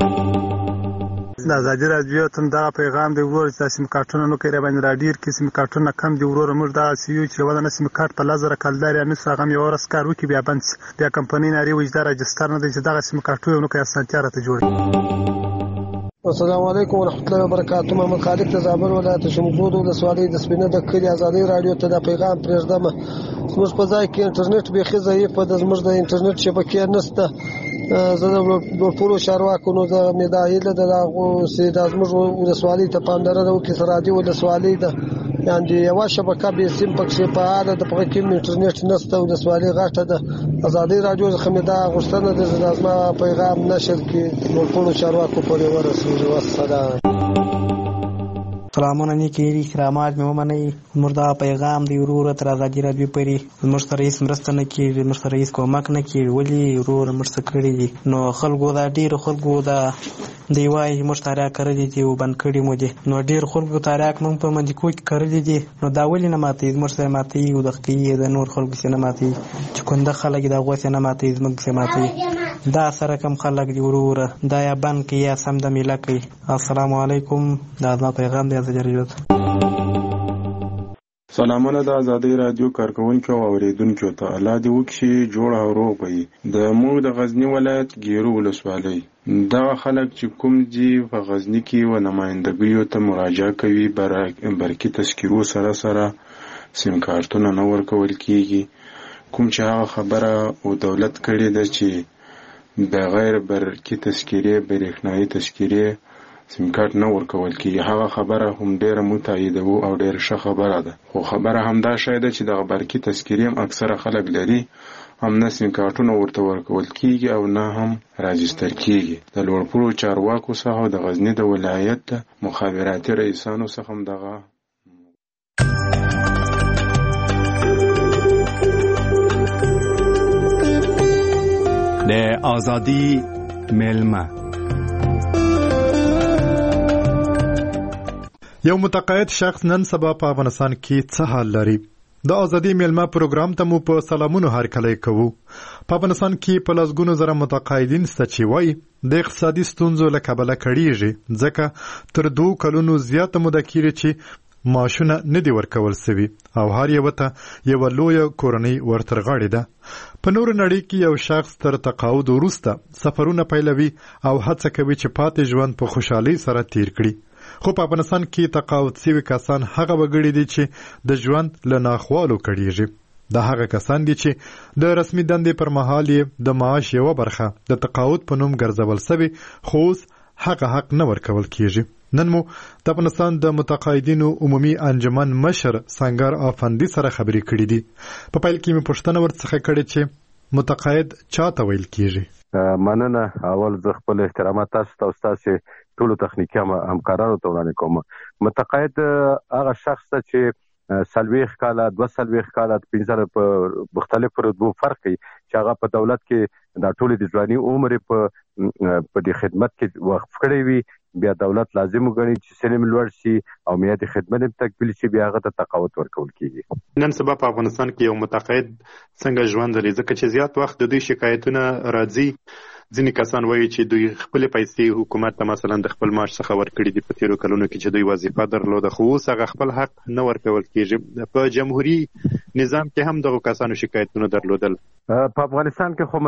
د ازادي رادیو ته دا پیغام دی ورور چې سیم کارتونه نو کوي باندې رادیو کې سیم کارتونه کم دی ورور موږ دا سیو چې ودانه سیم کارت په لزر کلدار یا نس هغه یو ورس کار وکي بیا بند بیا کمپنی ناری وجدار رجستر نه دی چې دا سیم کارتونه نو کوي اسانتیا راته جوړي. السلام علیکم ورحمت الله وبرکاته. محمد خالد د زابل ولایت شمګود د سوالې د سپینه د کلی ازادي رادیو ته د پیغام پرېږدم. زموږ په ځای کې انټرنیټ به ضعیف ده. زموږ د انټرنیټ شبکې نشته. زه د ټولو چارواکو نو د مداهله د سي د زموږ ولسوالۍ ته پاملرنه وکړي. سره رادیو ولسوالۍ ده یعنی یو شبکه به سیم پکې فعال ده. په کې انټرنیټ نشته. ولسوالۍ غاټه ده. ازادي رادیو څخه مې دا غوښتنه ده چې زما پیغام نشر کړي ټولو چارواکو پورې ورسوي. والسلام. سلامونه نیکی کرامات مې ومنئ. زموږ دا پیغام دی وروره تر ازادي رادیو پورې. زموږ سره هېڅ مرسته نه کېږي. زموږ سره هېڅ کومک نه کېږي. ولې وروره موږ څه کړي دي؟ نو خلکو دا ډېرو خلکو دا دی وایي موږ تاریخ کړی دي او بند کړي مو دي. نو ډېر خلکو تاریخ موږ په مندیکو کې کړی دي. نو دا ولې نه ماتوي؟ زموږ سره ماتوي او د خکې د نور خلکو سره نه ماتوي. چې کنده خلک د هغو سره نه ماتوي زموږ سره ماتوي. دا سره کم خلک دی وروره دا یا بند کوي یا سم د میله کوي. السلام علیکم. دا زما پیغام دی ازادي رادیو. سلامونه د ازادي رادیو کارکونکو او اوریدونکو ته الله دې وکړي جوړ او روغ وي. د موږ د غزنی ولایت ګیرو ولسوالۍ دا خلک چې کوم دي په غزنی کې و نمائندګیو ته مراجعه کوي برکی تذکیرو سره سره سیم کارتونه نه ورکول کیږي. کوم چې هغه خبره او دولت کړي ده چې بغیر برکی تذکیره برېښنایي تذکیره سیم کارت نه ورکول کیږي، هغه خبره هم ډیره متایدوو او ډیره ښه خبره ده. خو خبره همدا شی ده چې دغه برقي تذکیرې هم اکثره خلک لري، هم نه سیم کارتونه ورته ورکول کیږي او نه هم راجستر کیږي. د لوړپوړو چارواکو څخه او د غزني د ولایت د مخابراتي رئیسانو څخه هم دغه د ازادي میلمه. یو متقاعد شخص نن سبا په افغانستان کې څه حال لري؟ د ازادي میلمه پروګرام ته مو په سلامونو هرکلی کوو. په افغانستان کې په لسګونو زره متقاعدین شته چې وایي د اقتصادي ستونزو له کبله کړیږي، ځکه تر دوه کلونو زیاته موده کېږي چې معاشونه نه دي ورکول سوي او هر یو ته یوه لویه کورنۍ ورترغاړې ده. په نور نړۍ کې یو شخص تر تقاعد وروسته سفرونه پیلوي او هڅه کوي چې پاتې ژوند په خوشحالۍ سره تیر کړي. خو په افغانستان کې تقاعد سوي کسان هغه وګړي دي چې د ژوند له ناخوالو کړیږي. دا هغه کسان دي چې د رسمي دندې پر مهال یې د معاش یوه برخه د تقاعد په نوم ګرځول سوي، خو اوس هغه حق نه ورکول کیږي. نن مو د افغانستان د متقاعدینو عمومي انجمن مشر سنگر افندي سره خبرې کړې دي. په پیل کې مې پوښتنه ورڅخه کړې چې متقاعد چاته ویل کیږي؟ مننه. اول زه خپل احترامات تاسو ته او ستاسو ټولو تخنیکي همکارانو ته وړاندې کوم. متقاعد هغه شخص ته چې څلوېښت کاله دوه څلوېښت کاله پنځه په مختلفو رتبو فرق کوي، چې هغه په دولت کې دا ټولې د ځواني عمر په په دې خدمت کې وقف کړی وي، بیا دولت لازم وګڼي چې سلم لوړ شي او میادي خدمت هم تکمیل شي، بیا هغه ته تقاعد ورکول کیږي. نن سبا په افغانستان کې یو متقاعد څنګه ژوند لري؟ ځکه چې زیات وخت د دوی شکایتونه راځي. ځینې کسان وایي چې دوی خپل پیسې حکومت ته مثلا د خپل معاش څخه ورکړي دي په تیرو کلونو کې چې دوی وظیفه درلوده، خو اوس هغه خپل حق نه ورکول کیږي. په جمهوریت نظام کې هم دغه کسانو شکایتونه درلودل. په افغانستان کې خو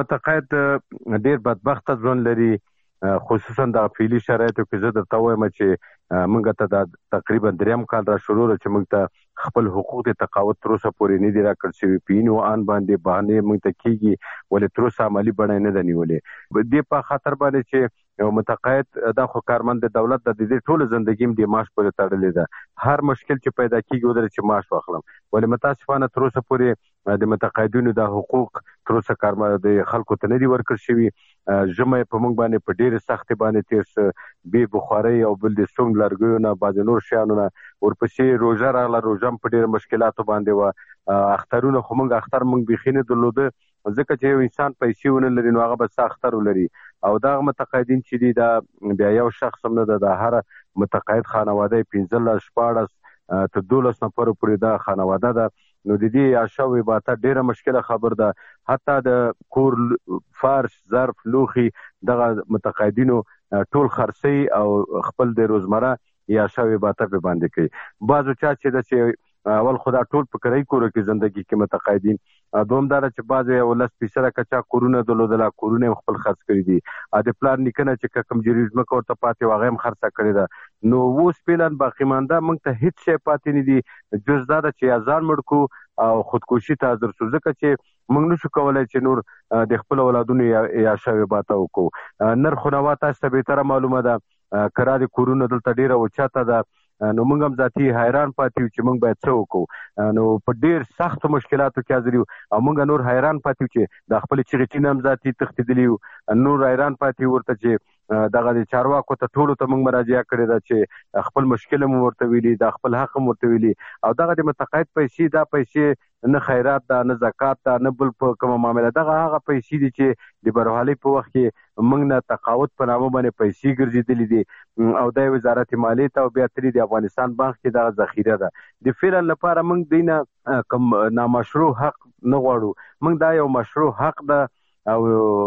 متقاعد ډیر بدبخته ژوند لري، خصوصا د فعلي شرایطو کې. زه درته وایم چې موږ ته دا تقریبا دریم کال را شروع چې موږ ته خپل حقوق د تقاعد تر اوسه پورې نه دي راکړل شوي. په اینو آن باندې بهانې موږ ته کیږي، ولې تر اوسه عملي بڼه نه ده نیولې. دې په خاطر باندې چې یو متقاعد دا خو کارمند د دولت د دې ټوله زندګي د معاش پورې تړلې ده. هر مشکل چې پیدا کیږي ودرې چې معاش واخلم، ولې متاسفانه تر اوسه پورې د متقاعدینو د حقوق تر اوسه کارمند د خلکو ته نه دي ورکړل شوي. ژمی په موږ باندې په ډېرې سختۍ باندې تېر څه بې بخارۍ او بل د سونګ لرګیو نه بعضې نور شیانو نه، ورپسې روژه راغله، روژه هم په ډېرو مشکلاتو باندې وه. اخترونه خو موږ اختر موږ بیخي نه درلوده، ځکه چې یو انسان پیسې ونه لري نو هغه به څه اختر ولري. او دغه متقاعدین چې دي دا بیا یو شخص هم نه ده، د هر متقاعد خانواده پنځلس شپاړس تر دولس نفرو پورې دا خانواده ده. نو د دې عشا و عبادت ډیره مشکله خبر ده. حتی د کور فرش ظرف لوخي دغه متقاعدینو ټول خرڅي او خپل د روزمره یا عشا و عبادت په باندې کوي. بعضو چا چې د چې اول خدا ټول په کرای کورو کې زندگی کې متقاعدین دومدار چې بعض یو لس فیصده کچا کورونه درلودل، کورونه خپل خرڅ کړی دي. ا د پلان نکنه چې کم جریزمه کوته پاتې واغې هم خرڅ کړی ده. نو اوس پلان باقی مانده موږ ته هیڅ شی پاتې نه دي جز دا چې ازان مړکو او خودکشي ته حاضر شو، ځکه چې موږ نشو کولای چې نور د خپل اولادونو یا شوي باته وکړو. نرخ نو تاسو ته به تر معلومه ده کرا د کورونه دلته ډیره اوچاته ده. نو موږ هم ذاتي حیران پاتې یو چې موږ باید څه وکړو. نو په ډېر سختو مشکلاتو کې حاضر یو او موږ نور حیران پاتې یو چې د خپل چغټین هم ذاتي تښتېدلي یو. نور حیران پاتې ورته چې دغه د چارواکو ته ټولو ته موږ مراجعه کړې ده چې خپل مشکل هم ورته ویلي، د خپل حق هم ورته ویلي. او دغه د متقاعد پیسې دا پیسې نه خیرات ده نه زکات ده نه بل په کومه معامله، دغه هغه پیسې دي چې د برحالۍ په وخت کې موږ نه تقاعد په نامه باندې پیسې ګرځېدلې دي او د وزارت مالیې ته او بیا ترې د افغانستان بانک کې دغه ذخیره ده. د فعل لپاره موږ دینه کوم نامشروع حق نه غواړو، موږ دا یو مشروع حق ده او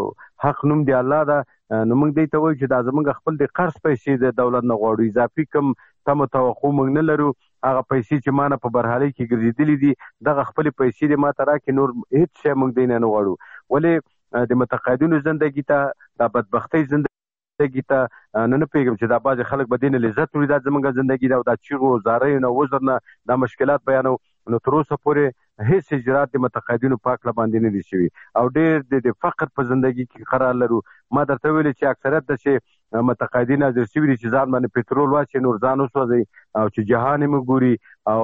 حق نوم دی الله ده. نو موږ دې ته وایو چې دا زموږ خپل د قرض پیسې د دولت نه غواړو، اضافي کوم تم توقع موږ نه لرو. هغه پیسې چې مانه په برحالۍ کې ګرځېدلې دي دغه خپل پیسې دې ماته راکړي، نور هیڅ شی موږ دی نه غواړو. ولې د متقاعدینو زندګي ته د بدبختۍ زندګي ته نه نه پیږم چې دا بعضې خلک به دې نه لذت وړي. دا زموږ زندګي ده او دا چیغو زاریو نه وزر نه دا مشکلات بیانو، نو تر اوسه پورې هیڅ اجرات د متقاعدینو په هکله باندې نه دي شوي او ډېر د فقر په زندګي کې قرار لرو. ما درته ویلې چې اکثریت د چې متقاعدین حاضر شوي دي چې ځان باندې پټرول واچي، نور ځان وسوځي او چې جهان یې وګوري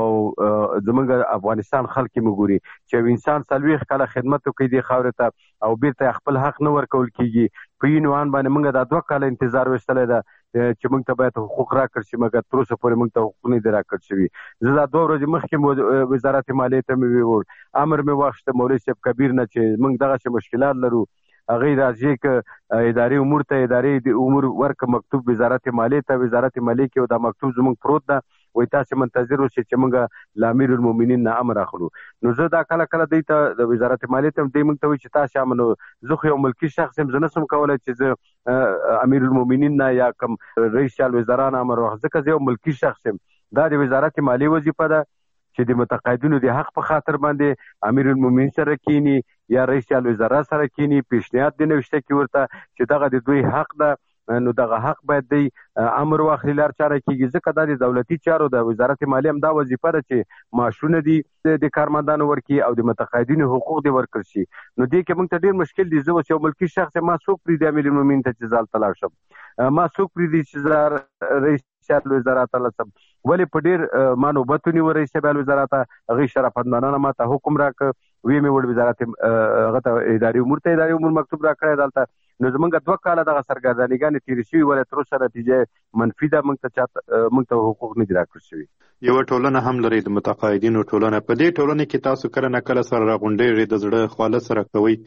او زموږ افغانستان خلک یې وګوري چې یو انسان څلوېښت کاله خدمت وکړي دې خاورې ته او بیرته خپل حق نه ورکول کېږي. په یې عنوان باندې موږ دا دوه کاله انتظار ویستلی ده چې موږ ته باید حقوق راکړل شي، مګر تر اوسه پورې موږ ته حقوق نه دي راکړل شوي. زه دا دوه ورځې مخکې وزارت مالیې ته مې ووړ، امر مې واخیسته مولوي صاحب کبیر نه چې موږ دغسې مشکلات لرو. هغوی راځي که ادارې امور ته ادارې د امور ورکړه مکتوب وزارت مالیې ته، وزارت مالیې کې دا مکتوب زموږ پروت ده، وایي تاسې منتظر اوسئ چې موږ له امیر المؤمنین نه امر اخلو. نو زه دا کله کله دوی ته د وزارت مالیې ته دوی موږ ته وایي چې تاسې امر، نو زه خو یو ملکي شخص یم، زه نه شم کولی چې زه امیر المؤمنین نه یا کوم رئیس الوزرا نه امر واخلم، ځکه زه یو ملکي شخص یم. دا د وزارت مالیې وظیفه ده چې د متقاعدینو د حق په خاطر باندې امیر المؤمنین سره کینی یا رئیس الوزرا سره کینی، پیشنهاد دی نوشته کې ورته چې دغه د دوی حق ده، نو دغه حق باید دی امر واخلي لار چاره کېږي. ځکه دا د دولتي چارو د وزارت مالیې هم دا وظیفه ده چې معاشونه دي د کارمندانو ورکړي او د متقاعدینو حقوق دې ورکړل شي. نو دې کې موږ ته ډېر مشکل دي. زه اوس یو ملکي شخص یم، ما څوک پرېږدي امیر المؤمنین ته چې زه هلته لاړ شم؟ ما څوک پرېږدي چې زه رئیس الوزرا ته لاړ شم؟ ولې په ډېر ما نوبت ونیو رئیس الوزرا ته، هغوی شرافتمندانه ما ته حکم راکړ، ویې مې وړ وزارت هغه ته اداري امور ته اداري امور مکتوب راکړی دلته. نو زمونږ دوه کاله دغه سرګردانیګانې تېرې شوي، ولې تر اوسه نتیجه منفي ده، موږ ته چاته موږ ته حقوق نه دي راکړل شوي. یوه ټولنه هم لري د متقاعدینو ټولنه. په دې ټولنه کې تاسو کله نه کله سره راغونډېږئ، د زړه خواله سره کوئ.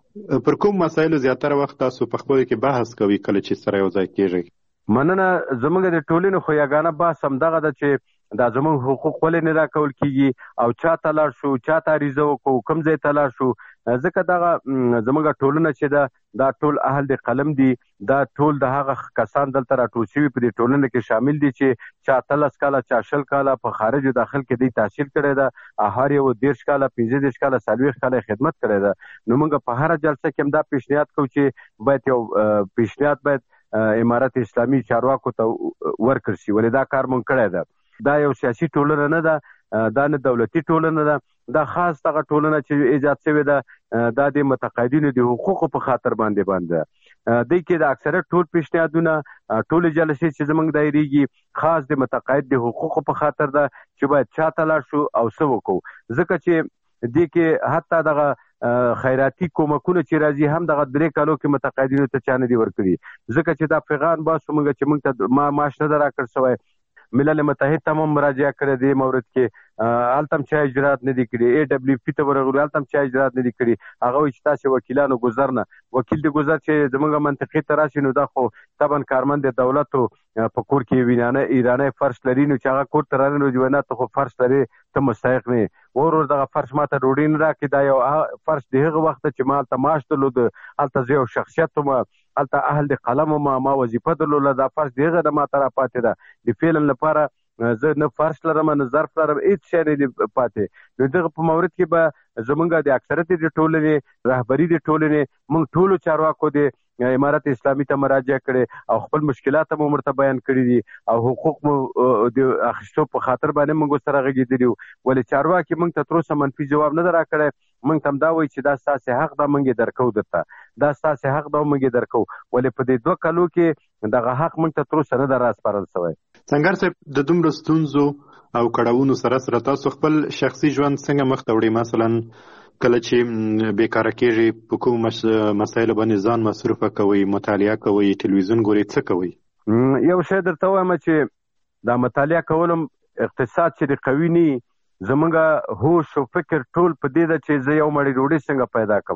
پر کوم مسایلو زیاتره وخت تاسو په خپلو کې بحث کوئ کله چې سره یو ځای کېږئ؟ مننه. زموږ د ټولنې خو یګانه بحث همدغه ده چې دا زموږ حقوق ولې نه راکول کېږي او چا ته لاړ شو، چا ته عریضه وکړو، کوم ځای ته لاړ شو. ځکه دغه زموږ ټولنه چې ده دا ټول اهل د قلم دي، دا ټول د هغه کسان دلته راټول شوي په دې ټولنه کې شامل دي چې چا اتلس کاله چا شل کاله په خارجو داخل کې دی تحصیل کړی ده، هر یو دېرش کاله پنځه دېرش کاله څلوېښت کاله خدمت کړی ده. نو موږ په هره جلسه کې هم دا پیشنهاد کوو چې باید یو پیشنهاد باید امارت اسلامي چارواکو ته ورکړل شي، ولې دا کار مونږ کړی ده. دا یو سیاسي ټولنه نه ده، دا نه دولتي ټولنه ده، دا خاص دغه ټولنه چې ایجاد شوې ده دا د متقاعدینو د حقوقو په خاطر باندې باندې دی کې د اکثریت ټول پیشنهادونه ټولې جلسې چې زموږ دایریږي خاص د متقاعد د حقوقو په خاطر ده چې باید چا ته لاړ شو او څه وکړو. ځکه چې دې کې حتی دغه خیراتي کومکونه چې راځي هم دغه درې کالو کې متقاعدینو ته چا نه دي ورکړي. ځکه چې دا پیغام باسو موږ چې موږ ته ما معاش نه ده راکړل شوی. ملل متحد ته هم مراجعه کړې دې مورد کې، هلته هم چا اجرات نه دي کړي. ای ډبلیو پي ته ورغلو، هلته هم چا اجرات نه دي کړي. هغه وایي چې تاسې وکیلانو ګذر نه، وکیل د ګذر چې زموږ منطقې ته راشي نو دا خو طبعا کارمند د دولتو په کور کې وینانه ایرانی فرش لري، نو چې هغه کور ته رانه نو نه ته خو فرش لري، ته مستحق نه یې. ور ور دغه فرش ما ته ډوډۍ نه راکړي. دا یو فرش د هغه وخته چې ما هلته معاش درلود، هلته زه یو شخصیت وم، هلته اهل د قلم وم، ما وظیفه درلوده. دا فرش د هغه د ما ته راپاتې ده. د فعلا لپاره زه نه فرش لرم نه ظرف لرم، هېڅ شی نه دي پاتې. نو دغه په مورد کې به زمونږ د اکثریت د ټولنې رهبري د ټولنې موږ ټولو چارواکو د امارت اسلامي ته مراجعه کړې او خپل مشکلات هم ورته بیان کړي دي او حقوق مو د اخیستو په خاطر باندې موږ سره غږېدلي وو. ولې چارواکي موږ ته تر اوسه منفي جواب نه ده راکړی. موږ ته هم دا وایي چې دا ستاسې حق ده، موږ یې درکوو درته، دا ستاسې حق ده او موږ یې درکوو. ولې په دې دوه کالو کې دغه حق موږ ته تر اوسه نه ده راسپارل شوی. سنګر صاحب، د دومره ستونزو او کړاوونو سره سره تاسو خپل شخصي ژوند څنګه مخ ته وړئ؟ مثلا کله چې بیکاره کېږئ په کوم مسایلو باندې ځان مصروفه کوئ، مطالعه کوئ، ټلویزیون ګورئ، څه کوئ؟ یو شی درته وایم چې دا مطالعه کول هم اقتصاد چې د قوي نه زمونږ هوش او فکر ټول په دې ده چې زه یو مړۍ ډوډۍ څنګه پیدا کړم.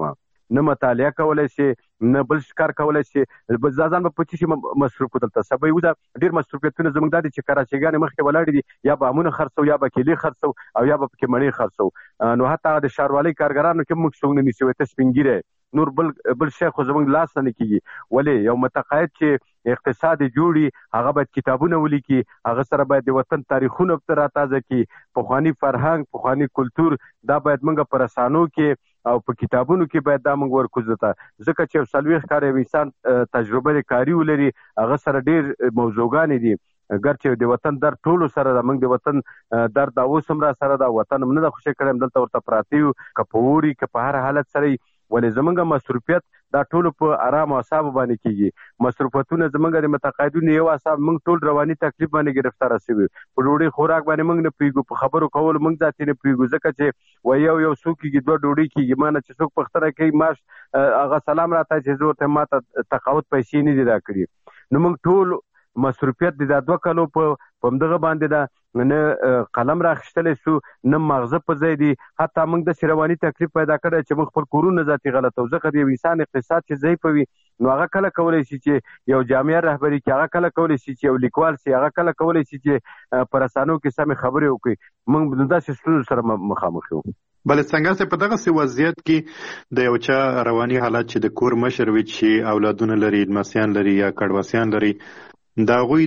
نه مطالعه کولای شي نه بل کار کولای شي ځان به په څه شي مصروف دلته سبا یو دا ډېر مصروفیتونه زموږ دا دي چې کراچیګانې مخکې ولاړې دي یا به امونه خرڅو یا به کیلې خرڅو او یا به پکې مڼې خرڅو نو حتی د ښاروالۍ کارګرانو کې موږ څوک نه نیسي وایي ته سپین ږیری نور بل بل شی خو زموږ لاس نه کېږي ولې یو متقاعد چې اقتصاد جوړي هغه باید کتابونه ولیکي هغه سره باید د وطن تاریخونه راتازه کړي پخواني فرهنګ پخواني کلتور دا باید موږ په رسانو کې او په کتابونو کې باید دا موږ ورکوزو ته ځکه چې یو څلوېښت کاله یو انسان تجربه کاري ولري هغه سره ډېر موضوعګانې دي ګرچې د وطن در ټولو سره ده موږ د وطن درد اوس هم را سره ده وطن هم نه ده خوشی کړی دلته ورته پراته یو که په اوري که په هر حالت سره ولې زمونږ مصروفیت دا ټولو په آرام اعصابو باندې کېږي مصروفتونه زمونږ د متقاعدینو یو اعصاب موږ ټول رواني تکلیف باندې ګرفتاره شوي په ډوډۍ خوراک باندې موږ نه پوهېږو په خبرو کولو موږ ذاتي نه پوهېږو ځکه چې وایي یو یو څو کېږي دوه ډوډۍ کېږي ما نه چې څوک پوښتنه کوي معاش هغه سلام راته چې زه ورته ما ته تقاعد پیسې نه دي راکړي نو موږ ټول مصروفیت د دا دوه کالو په همدغه باندې ده نه قلم راخیستلی سو نه مغزه په ځای دي حتی موږ داسې رواني تکلیف پیدا کړی چې موږ خپل کورونه ذاتي غلطو ځکه د یو انسان اقتصاد چې ضعیفه وي نو هغه کله کولی شي چې یو جامعه رهبري کړي هغه کله کولی شي چې یو لیکوال شي هغه کله کولی شي چې په رسانو کې سمې خبرې وکړي موږ نو داسې ستونزو سره مخامخ یو بلې څنګه چې په دغسې وضعیت کې د یو چا رواني حالت چې د کور مشر وي چې اولادونه لري لمسیان لري یا کډواسیان لري د هغوی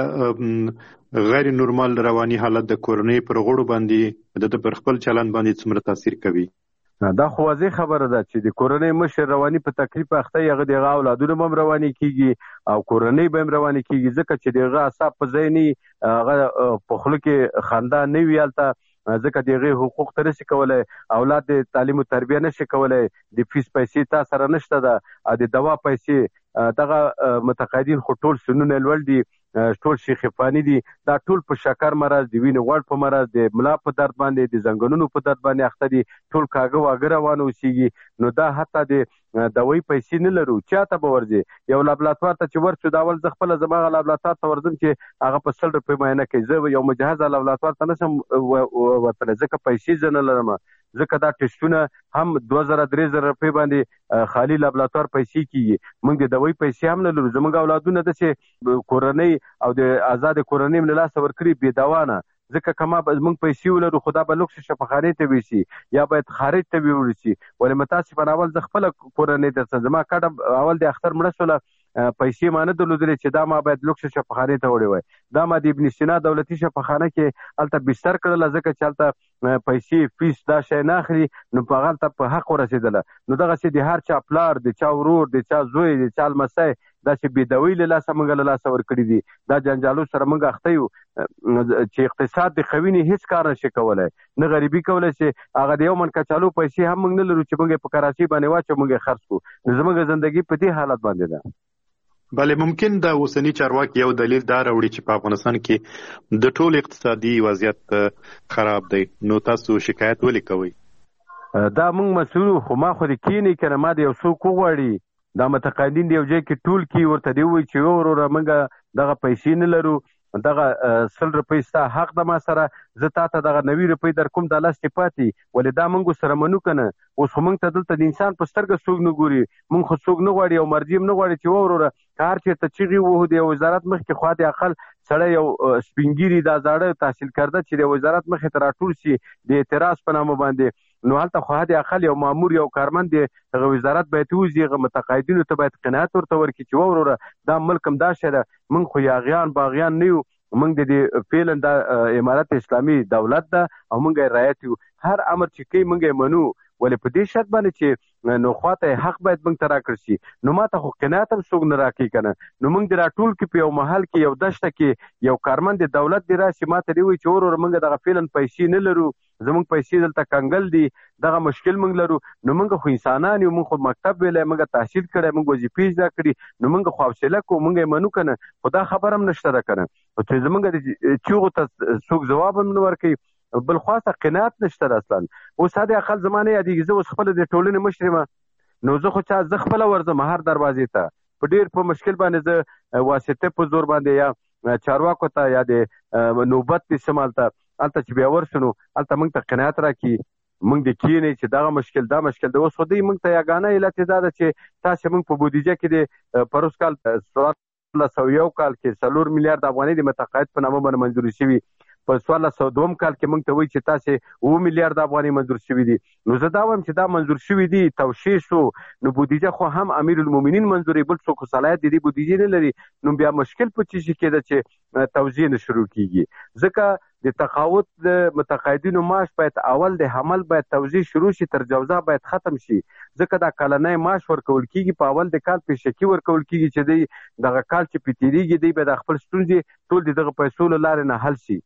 دغه غیر نورمال رواني حالت د کورنۍ پر غړو باندې د پر خپل چلند باندې څومره تاثیر کوي دا خو واضح خبره ده چې د کورنۍ مشر رواني په تکلیف اخته هغه دغه اولادونه هم رواني کیږي او کورنۍ به هم رواني کیږي ځکه چې دغه اعصاب په ځای نه هغه په خوله کې خندا نه وي هلته ځکه د هغې حقوق ته نشي کولی اولاد د تعلیم و تربیه نشي کولی د فیس پیسې تا سره نشته ده او د دوا پیسې دغه متقاعدین خو ټول سنونه لوړ دي ټول شیخفاني دي دا ټول په شکر مرض د وینې غوړ په مرض د ملا په درد باندې د زنګنونو په درد باندې اخته دي ټول کاږه واږه روانه اوسېږي نو دا حتی د دوی پیسې نه لرو چاته به ورځي یو لابراتوار ته چې ورسو دا اول زه خپله زما هغه لابراتوار ته ورځم چې هغه په سل روپۍ معاینه کوي زه یو مجهزه لابراتوار ته نشم وتلی ځکه پیسې زه نه لرم ځکه دا ټسټونه هم دوه زره درې زره روپۍ باندې خالي لابراتوار پیسې کېږي موږ د دوی پیسې هم نه لرو زموږ اولادونه داسې کورنۍ او د آزاد کورنۍ له لاسه ورکړي بې دوا نه ځکه که ما موږ پیسې ولرو خو دا به لوکس شفاخانې ته ویسي یا باید خارج ته ویوړي سي ولې متاسفانه اول زه خپله کورنۍ درته زما کډه اول د اختر مړه شوله پیسې ما نه درلودلې چې دا ما باید لوکس شفاخانې ته وړې وای دا ما د ابن سینا دولتي شفاخانه کې هلته بستر کړله ځکه چې هلته پیسې فیس دا شی نه اخلي نو په هغه هلته په حق ورسېدله نو دغسې د هر چا پلار د چا ورور د چا زوی د چا لمسی داسې بېدوۍ له لاسه موږ له لاسه ورکړي دي دا جنجالو سره موږ اخته یو چې اقتصاد د قوي نه هېڅ کار نشي کولی نه غریبي کولی شي هغه د یو من کچالو پیسې هم موږ نه لرو چې موږ یې په کراچۍ باندې واچو موږ یې خرڅ کړو نو زموږ زندګي په دې حالت باندې ده بله ممکن د اوسني چارواکي یو دلیل دا راوړي چې په افغانستان کې د ټول اقتصادي وضعیت خراب دی نو تاسو شکایت ولې کوئ دا موږ مسؤل خو ما خو دې کینی که نه ما د یو څوک وغواړي دا متقاعدین د یو ځای کې ټول کي ورته دې ووایي چې وروره موږ دغه پیسې نه لرو دغه سل روپۍ ستا حق ده ما سره زه تا ته دغه نوي روپۍ در کوم دا لس دې پاتې ولې دا موږ سره منو که نه اوس خو موږ ته دلته د انسان په سترګه څوک نه ګوري موږ خو څوک نه غواړي او مرجي هم نه غواړي چې وروره که هر چېرته چغې وهو د یو وزارت مخکې خوا د اقل سړی یو سپینګیري دا زاړه تحصیل کرده چې د وزارت مخې ته راټول شي د اعتراض په نامه باندې نو هلته خو حد اقل یو مامور یو کارمند دی هغه وزارت باید ووځي هغه متقاعدینو ته باید قناعت ورته ورکړي چې وروره دا ملک هم دا شی ده موږ خو یاغیان باغیان نه یو موږ د دې فعلا دا امارت اسلامي دولت ده او موږ یې رعایت یو هر امر چې کوي موږ یې منو ولې په دې شرط باندې چې نو خواته حق باید موږ ته راکړ شي نو ما ته خو قناعت هم څوک نه راکوي که نه نو موږ د راټول کې په یو محل کې یو دشته کې یو کارمند د دولت دې راشي ما ته دې وایي چې وروره موږ دغه فعلا پیسې نه لرو زموږ پیسې دلته کنګل دي دغه مشکل موږ لرو نو موږ خو انسانان یو موږ خو مکتب ویلی موږ تحصیل کړی موږ وظیفې زده کړي نو موږ خو حوصله کوو موږ یې منو که نه خو دا خبره هم نشته ده که نه چې زموږ د چیغو ته څوک ځواب هم نه ورکوي بل خاصه قناعت نشته ده اصلا اوس حد اقل زما نه یادېږي زه اوس خپله د ټولنې مشر یم نو زه خو چا زه خپله ورځم هر دروازې ته په ډېر په مشکل باندې زه واسطې په زور باندې یا چارواکو ته یا د نوبت د سم هلته هلته چې بیا ورسو نو هلته موږ ته قناعت راکړي موږ د کینې چې دغه مشکل دا مشکل د اوس خو دوی موږ ته یګانه علت دا ده چې تاسو موږ په بودیجه کې د پروس کال څوارلس سوه یو کال کې څلور میلیارډ افغانۍ د متقاعد په نامه باندې منظور شوي، په څوارلس سوه دوم کال کې موږ ته وایي چې تاسو اوه میلیارډ افغانۍ منظور شوي دي. نو زه دا وایم چې دا منظور شوي دي توشیح شو، نو بودیجه خو هم امیر المؤمنین منظورې، بل څوک صلاحیت د دې بودیجې نه لري، نو بیا مشکل په څه شي کې ده چې توزیع نه شروع کیږي. ځکه د تقاعد د متقاعدینو معاش باید اول د حمل باید توزیع شروع شي، تر جوزا باید ختم شي، ځکه دا کلنی معاش ورکول کیږي په اول د کال پیشکي ورکول کیږي چې دی دغه کال چې په تیریږي دی به د خپل ستونزې ټول د دغه پیسو له لارې نه حل شي.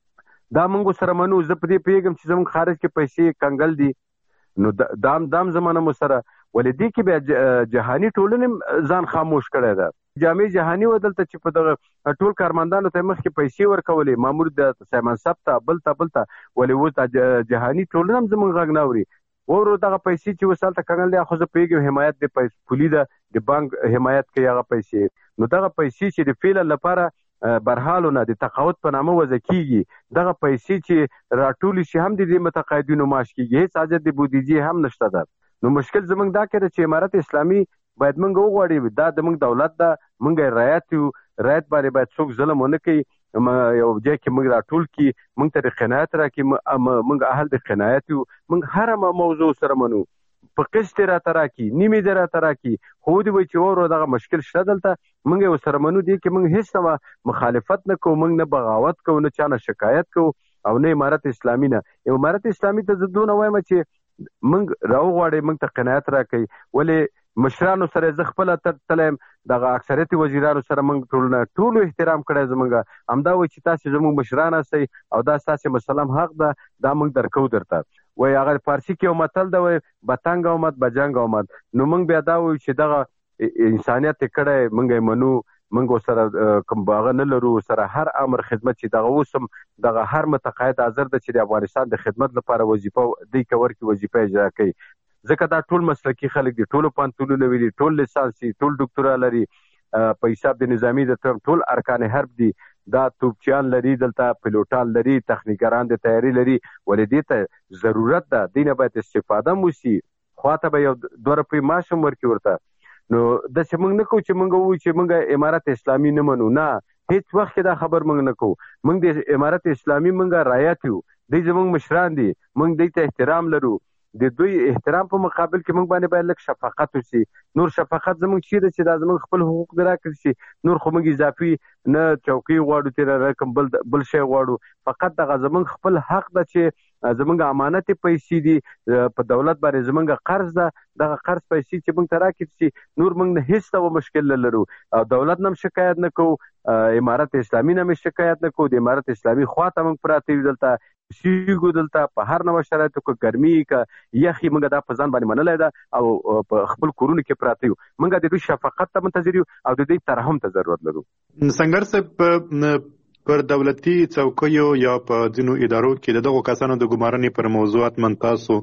دا موږ سره منو. زه په دې پوهېږم چې زموږ خارج کې پیسې کنګل دي، نو دام دام زمانه مو سره ولې دې کې بیا جهاني ټولنې ځان خاموش کړی ده. جامع جهاني و دلته چې په دغه ټول کارمندانو ته مخکې پیسې ورکولې، مامور د سایمن صاحب ته بل ته بل ته، ولې اوس جهاني ټولنه هم زموږ غږ نه اوري. ورو دغه پیسې چې اوس هلته کنګل دی، خو زه پوهېږم حمایت د پولي ده، د بانک حمایت کوي هغه پیسې. نو دغه پیسې چې د فعلا لپاره برحالو نه د تقاعد په نامه وضع کیږي، دغه پیسې چې راټولې شي هم د دې متقاعدینو معاش کیږي، هیڅ حاجت د بودیجې هم نشته ده. نو مشکل زموږ دا کې ده چې امارت اسلامي باید موږ وغواړي، دا د موږ دولت ده، موږ رعایت یو، رعایت باندې باید څوک ظلم ونه کوي، یو ځای کې موږ راټول کړي، موږ ته د قناعت راکړي، موږ اهل د قناعت یو، موږ هره موضوع سره منو، په قسط راته راکړي، نیمې دې راته راکړي، خو دې وایي چې ورو دغه مشکل شته دلته، موږ یې ورسره منو، دې کې موږ هېڅ ډول مخالفت نه کوو، موږ نه بغاوت کوو، نه چا نه شکایت کوو، او نه امارت اسلامي نه. امارت اسلامي ته زه دونه وایم چې موږ راوغواړئ، موږ ته قناعت راکړئ. ولې مشرانو سره زه خپله تللی، دغه اکثریت وزیرانو سره موږ ټولونه ټولو احترام کړی زموږ، همدا وایي چې تاسې زموږ مشران هستئ او دا ستاسې مسلم حق ده، دا موږ درکو درته. وایي هغه فارسي کې یو متل ده، وایي بتنګ آمد بجنګ آمد. نو موږ بیا دا وایو چې دغه انسانیت یې کړی، موږ یې منو، موږ سره کوم هغه نه لرو، سره هر امر خدمت چې دغه اوس هم دغه هر متقاعد حاضر ده چې د افغانستان د خدمت لپاره وظیفه دی کور کې وظیفه اجرا کوي، ځکه دا ټول مسلکي خلک دي، ټولو پوهنتونونه ویلي، ټول لیسانس دي، ټول ډاکټرا لري، په حساب د نظامي د ټول ارکان حرب دي، دا توپچیان لري، دلته پیلوټان لري، تخنیکران د تیاری لري، ولې دې ته ضرورت ده، دې نه باید استفاده مو شي، خواته به یو دوه روپۍ معاش هم ورکړي ورته. نو داسې موږ نه کوو چې موږ ووایو چې موږ امارت اسلامي نه منو، نه، هېڅ وخت کې دا خبر موږ نه کوو. موږ د امارت اسلامي موږ رعایت یو، دوی زموږ مشران دي، موږ دوی ته احترام لرو، د دوی احترام په مقابل کې موږ باندې باید لږ شفقت وشي. نور شفقت زموږ چیرې چې دا زموږ خپل حقوق دې راکړل شي، نور خو موږ اضافي نه چوکۍ غواړو، تېره رقم بل بل شی غواړو، فقط دغه زموږ خپل حق ده چې زموږ امانت پیسې دي، په دولت باندې زموږ قرض ده، دغه قرض پیسې چې موږ ته راکړل شي، نور موږ نه هېڅ ډول مشکل نه لرو، او دولت نه هم شکایت نه کوو، امارت اسلامي نه هم شکایت نه کوو، د امارت اسلامي خواته موږ پراته یو، دلته سیګو، دلته په هر نوع شرایطو کې ګرمي که یخي موږ دا په ځان باندې منلی ده، او په خپل کورونو کې پراته یو، موږ د دوی شفقت ته منتظر یو او د دوی ترحم ته ضرورت لرو. سنګر صاحب، پر دولتي څوکیو یا په ځینو ادارو کې د دغو کسانو د ګمارنې پر موضوعات من تاسو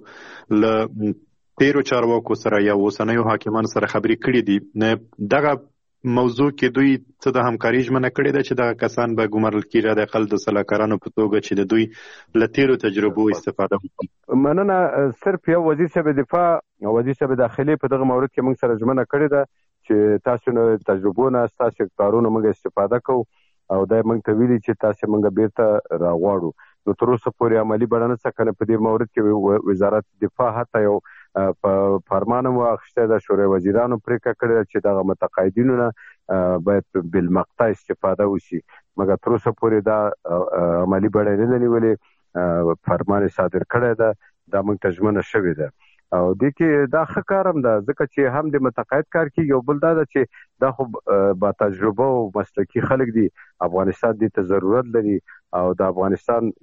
له تیرو چارواکو سره یا اوسنیو حاکمانو سره خبرې کړې دي، دغه موضوع کې دوی څه د همکاري ژمنه کړې ده چې دغه کسان به ګمارل کېږي د اقل د سلاکارانو په توګه چې د دوی له تیرو تجربو استفاده وکړي؟ مننه. صرف یو وزیر صاحب دفاع او وزیر صاحب داخلي په دغه مورد کې موږ سره ژمنه کړې ده چې تاسو نه تجربو نه ستاسو کارونو موږ استفاده کوو، او دا موږ ته ویلي چې تاسو موږ بیرته راغواړو. نو تر اوسه پورې عملي بڼه نه څه کنه په دې مورد کې وزارت دفاع حتی یو په فرمان مو اخیسته د شورای وزیرانو پریکړه کړې چې دغه متقاعدینو نه باید بالمقطع استفاده وشي، مګر تر اوسه پورې دا عملي بڼه نه ده نیولې، فرمان صادر کړی ده، دا موږ ته ژمنه شوې ده، او دې کې دا ښه کار هم ده، ځکه چې هم د متقاعد کار کېږي، او بل دا ده چې دا خو با تجربه او مسلکي خلک دي، افغانستان دې ته ضرورت لري، او د افغانستان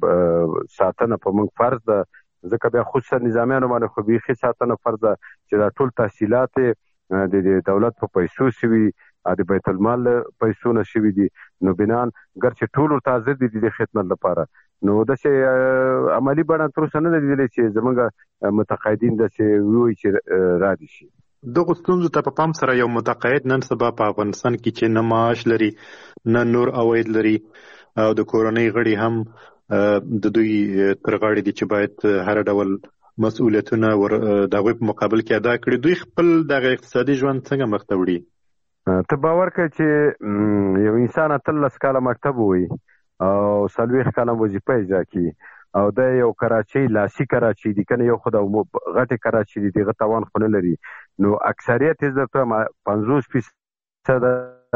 ساتنه په موږ فرض ده، ځکه بیا خصوصا نظامیانو باندې خو بیخي ساتنه فرض ده چې دا ټول تحصیلات د دولت په پیسو شوي، د بیت المال پیسو نه شوي دي، نو بنان ګرچې ټول ورته حاضر دي د خدمت لپاره، نو داسې عملي بڼه تر اوسه نه ده لیدلې چې زموږ متقاعدین داسې ووایي چې را دي شي. دغو ستونزو ته په پام سره یو متقاعد نن سبا په افغانستان کې چې نه معاش لري، نه نور عواید لري، او د کورنۍ غړي هم د دوی تر غاړې دي چې باید هر ډول مسؤلیتونه ور د هغوی په مقابل کې ادا کړي. دوی خپل دغه اقتصادي ژوند څنګه مخ ته وړي؟ ته باور کوې چې یو انسان اتلس کاله مکتب ووایي او څلوېښت کاله وظیفه اجرا کړي او دا یو کراچۍ لاسي کراچۍ دي کنه، یو خو د غټې کراچۍ دي، دغه توان خو نه لري. نو اکثریت یې درته وایم پنځوس فیصده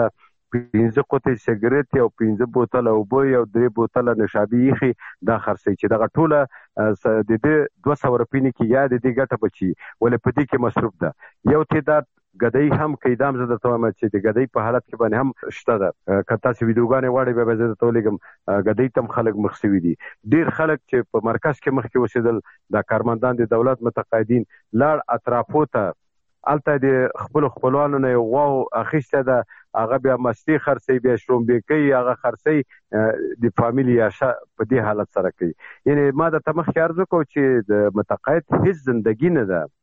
پنځه قوطۍ سګرټ او پنځه بوتله اوبه او درې بوتله نشابي ایښي دا خرڅوي چې دغه ټوله د دې دوه سوه روپۍ نه کېږي، یا د دې ګټه بچي ولې په دې کې مصروف ده. یو تعداد ګدۍ هم کوي، دا هم زه درته وایم چې د ګدۍ په حالت کې باندې هم شته ده. که تاسې ویډیوګانې غواړئ بیا به زه درته ولیږم، ګدۍ ته هم خلک مخ سوي دي. ډېر خلک چې په مرکز کې مخکې اوسېدل دا کارمندان د دولت متقاعدین لاړ اطرافو ته، هلته د خپلو خپلوانو نه یې غواو اخیسته ده، هغه بیا مستې خرڅوي، بیا شړومبې کوي، هغه خرڅوي د فامیل یاشه په دې حالت سره کوي. یعنې ما درته مخکې عرض وکړو چې د متقاعد هېڅ زندګي نه ده،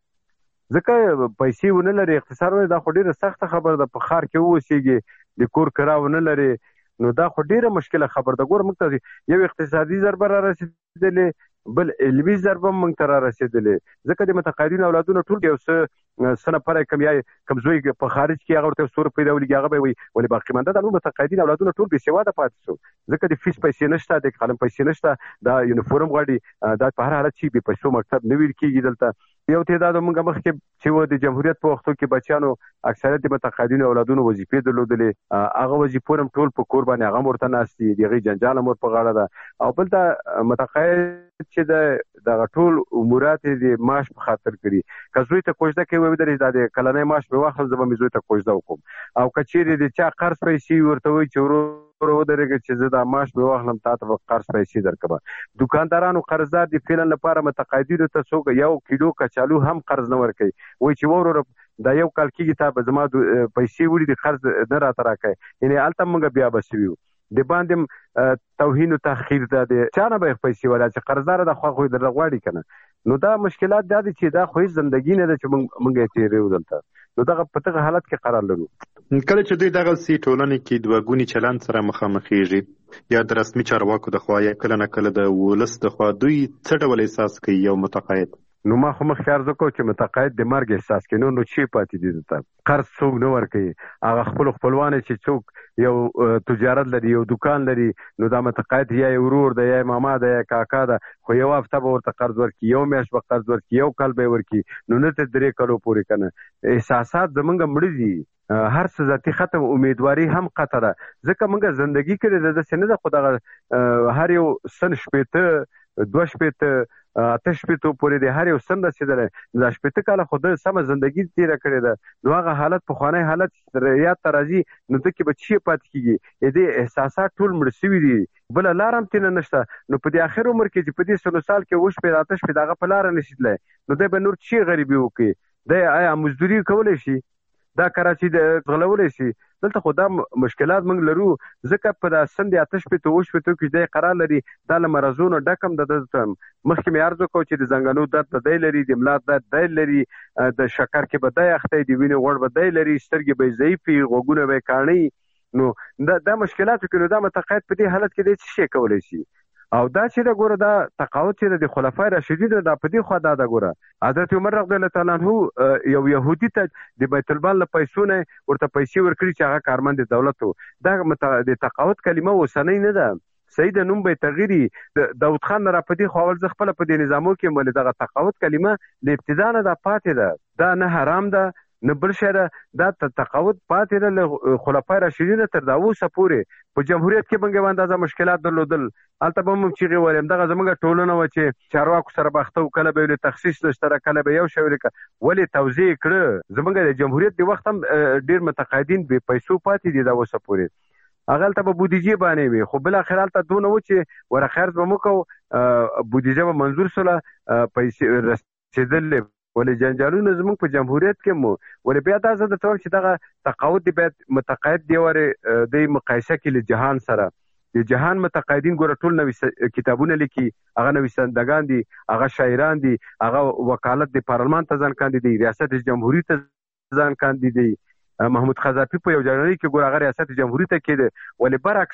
ځکه پیسې ونه لري، اقتصاد ونه، دا خو ډېره سخته خبره ده. په ښار کې واوسېږي، د کور کرا ونه لري، نو دا خو ډېره مشکله خبره ده. ګوره موږ ته یو اقتصادي ضربه را رسېدلې، بل علمي ضربه موږ ته را رسېدلې، ځکه د متقاعدینو اولادونه ټول یو څه څه نفره کم یا کم زوی په خارج کې هغه ورته څو روپۍ راولېږي، هغه به یې وایي ولې باقي مانده ده. نو متقاعدین اولادونه ټول بې سواده پاتې شو، ځکه د فیس پیسې نشته، د قلم پیسې نشته، دا یونیفورم غواړي، دا په هر حالت چې بې پیسو مکتب نه ویل کېږي. دلته یو تعداد موږ مخکې چې و د جمهوریت په وختو کې بچیانو اکثریت د متقاعدینو اولادونو وظیفې درلودلې، هغه وظیفو هم ټول په کور باندې هغه هم ورته ناست دي، د هغې جنجال هم ور په غاړه ده. او بل دا متقاعد چې د دغه ټول امورات د معاش په خاطر کړي، که زوی ته کوژده کوي ودرېږي دا د کلنی معاش مې واخل زه به مې زوی ته کوژده وکړم، او که چیرې د چا قرض پیسې ورته وایي چې ورور ودرېږه چې زه دا معاش مې واخلم تا ته به قرض پیسې درکړم. دوکاندارانو قرضدار د فعلا لپاره متقاعدینو ته څوک یو کیلو کچالو هم قرض نه ورکوي، وایي چې وروره دا یو کال کېږي تا به زما پیسې وړي د قرض نه راته راکوي. یعنې هلته موږ بیا به سوي وو، د باندې توهین و تحقیر ده، د چا نه به یې پیسې ولا چې قرضدار ده خوا خو یې درله غواړي که نه. نو دا مشکلات دا دي چې دا خو هېڅ زندګي نه ده چې موږ یې تېروو دلته. نو دغه په دغه حالت کې قرار لرو. کله چې دوی دغسې ټولنې کې دوه ګوني چلند سره مخامخېږي، یا د رسمي چارواکو د خوا یا کله نه کله د ولس د خوا، دوی څه ډول احساس کوي یو متقاعد؟ نو ما خو مخکې عرض وکړو چې متقاعد د مرګ احساس کوي، نو نو چې پاتې دي دلته قرض څوک نه ورکوي. هغه خپلو خپلوان چې څوک یو تجارت لري، یو دکان لري، نو دا متقاعد یا یې ورور ده، یا یې ماما ده، یا کاکا ده، خو یو هفته به ورته قرض ورکړي، یو میاشت به قرض ورکړي، یو کال به یې ورکړي، نو نه تر درې کالو پورې که نه. احساسات زمونږ مړه دي، هر څه ذاتي ختم، امیدواري هم قطع ده، ځکه موږ زندګي کړې ده داسې نه ده. خو دغه هر یو سن شپېته دوه شپېته اته شپېتو پورې د هر یو سن رسېدلی، دا شپېته کاله خو ده سمه زندګي تېره کړې ده. نو هغه حالت پخوانی حالت یاد ته راځي، نو ده کې به چی پاتې کېږي؟ د دې احساسات ټول مړه سوي دي، بله لاره هم تېنه نشته. نو په دې اخر عمر کې چې په دې سلو سال کې اووه شپېته اته شپېته هغه په لاره نشي تللی، نو دی به نور چی غریبي وکړي؟ دی آیا مزدوري کولی شي؟ دا کراچۍ د غلولی شي؟ دلته خو دا مشکلات موږ لرو، ځکه په دا سن د اته شپېته اووه شپېتو کې دی قرار لري، دا له مرضونو ډک هم ده. مخکې مې عرض وکړو چې د زنګنو درد به دی لري، د ملا درد دی لري، د شکر کې به دی اختی، د وینې غوړ به دی لري، سترګې به یې ضعیفې، غوږونه به یې کاڼي. نو دا دا مشکلاتو کې نو دا متقاعد په دې حالت کې دی څه شی کولی شي؟ او دا چې دا ګوره دا تقاعد چې د خلفای راشدین دا په دې خوا دا ده. ګوره حضرت عمر رضی الله تعالی عنه یو یهودي ته د بیت المال له پیسو نه ورته پیسې ورکړي چې هغه کارمند دولت و. دا د تقاعد کلمه اوسنۍ نه ده، صحیح د نوم به تغیري. داود خان را په دې خوا اول زه خپله په دې نظامو کې ولې دغه تقاعد کلمه له ابتدا نه دا پاتې ده، دا نه حرام ده نه بل شی ده، دا تقاعد پاتې ده له خلفای راشدین تر دا اوسه پورې. په جمهوریت کې موږ یو اندازه مشکلات درلودل، هلته به موږ چیغې ویلې، همدغه زموږ ټولنه وه چې چارواکو سره باخته وو، کله به یې تخصیص نشته، کله به یو شی ولیکه، ولې توضیح کړه. زموږ د جمهوریت د وخت هم ډېر متقاعدین بې پیسو پاتې دي دا اوسه پورې. هغه هلته به بودیجې باندې وي، خو بالاخره هلته دونه و چې وره خرڅ به مو کوو، بودیجه به منظور سوله، پیسې رسېدلې. ولې جنجالونه زموږ په جمهوریت کې مو ولې بیا دا زه درته وایم چې دغه تقاعد دی باید متقاعد دی ورې دی مقایسه کړي له جهان سره. د جهان متقاعدین ګوره ټول نوي کتابونه لیکي، هغه نویسندګان دي، هغه شاعران دي، هغه وکالت د پارلمان ته ځان کاندي، ریاست جمهوریت ته ځان کاندي. محمود قذافي په یو جنوري کې ګوره هغه ریاست جمهوریت ته کېده، ولې برعکس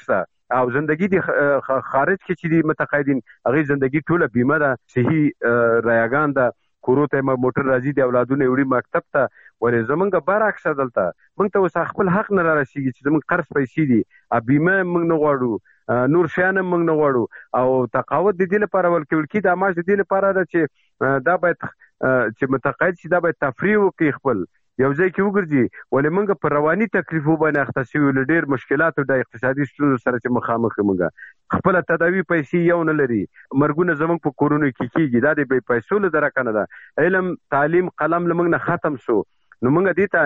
او زندگی دی خارج کې چې دی متقاعدین هغه زندگی ټوله بیمه ده، صحي رایگان ده، کورو ته موټر راځي، د اولادونو وړي مکتب ته، ولې زمونږ برعکس دلته موږ ته اوس خپل حق نه رارسیږي چې زمونږ قرض پیسې دي، بیمه موږ نه غواړو، نور شیان موږ نه غواړو، او تقاعد د دې لپاره ولکول کی د معاش د دې لپاره ده چې دا باید چې متقاعد شي دا باید تفریح وکړي، خپل یو ځای کې وګرځي، ولې موږ په رواني تکلیفو باندې اخته شوي له ډېر مشکلاتو د اقتصادي ستونزو سره چې مخامخ موږ خپله تداوي پیسې یو نه لري، مرګونه زموږ په کورونو کې کېږي، دا د بې پیسو له درکه نه ده، علم تعلیم قلم له موږ نه ختم شو، نو موږ دې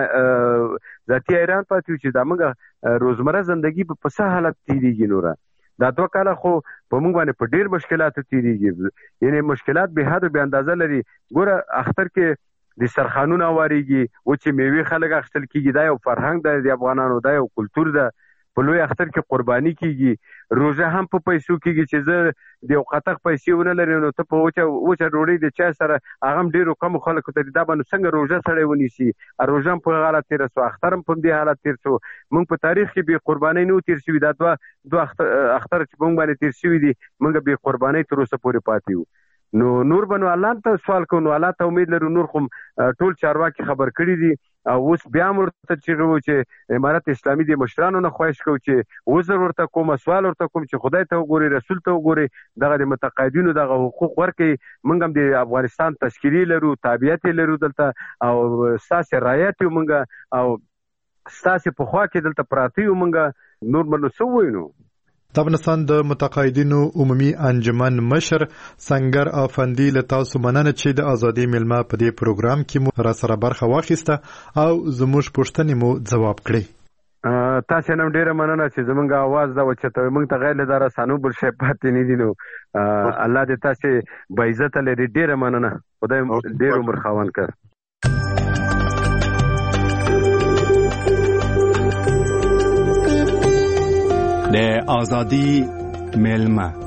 ته ذاتي حیران پاتې یو چې دا موږ روزمره زندگی په څه حالت تېرېږي. نوره دا دوه کاله خو په موږ باندې په ډېر مشکلاتو تېرېږي، یعنې مشکلات بې حد و بې اندازه لري. ګوره اختر کې د سرخانونه واریږي، وچې میوې خلک اخیستل کېږي، دا یو فرهنګ ده د افغانانو، دا یو کلتور ده، په لوی اختر کې قرباني کېږي، روژه هم په پیسو کېږي چې زه د یو قطق پیسې ونه لري نو ته په وچه وچه ډوډۍ د چای سره هغه هم ډېرو کمو خلکو ته دا باندې څنګه روژه سړی ونیسي، روژه هم په هغه حالت تېره شو، اختر هم په همدې حالت تېر شو. موږ په تاریخ کې بې قربانۍ نه و تېر شوي، دا دوه دوه اختر چې په موږ باندې تېر شوي دي موږ بې قربانۍ تر اوسه پورې پاتې یو. نو نور به نو الله ته سوال کوو، نو الله ته امید لرو، نور خو ټول چارواکي خبر کړي دي، او اوس بیا هم ورته چیغې وو چې امارت اسلامي د مشرانو نه خواهش کوو چې عذر ورته کوم، سوال ورته کوم چې خدای ته وګوري، رسول ته وګوري، دغه د متقاعدینو دغه حقوق ورکړي. موږ هم د افغانستان تشکیلي لرو، تابعیت یې لرو دلته، او ستاسې رعایت یو موږ، او ستاسې په خوا کې دلته پراته یو موږ، نور به نو څه ووایو. نو د افغانستان د متقاعدینو عمومي انجمن مشر سنگر افندي له تاسو مننه چې د ازادي ملما په دې پروګرام کې مو را سره برخه واخیسته او زموږ پوښتنې مو ځواب کړې. تاسو نن ډیره مننه چې زمونږ आवाज دا وچته موږ ته غیر له دار سانو بل شي پاتې نه دي. نو الله دې تاسو به عزت لري، ډیره مننه، خدای ډیر عمر خاوند کړ. د ازادي ملما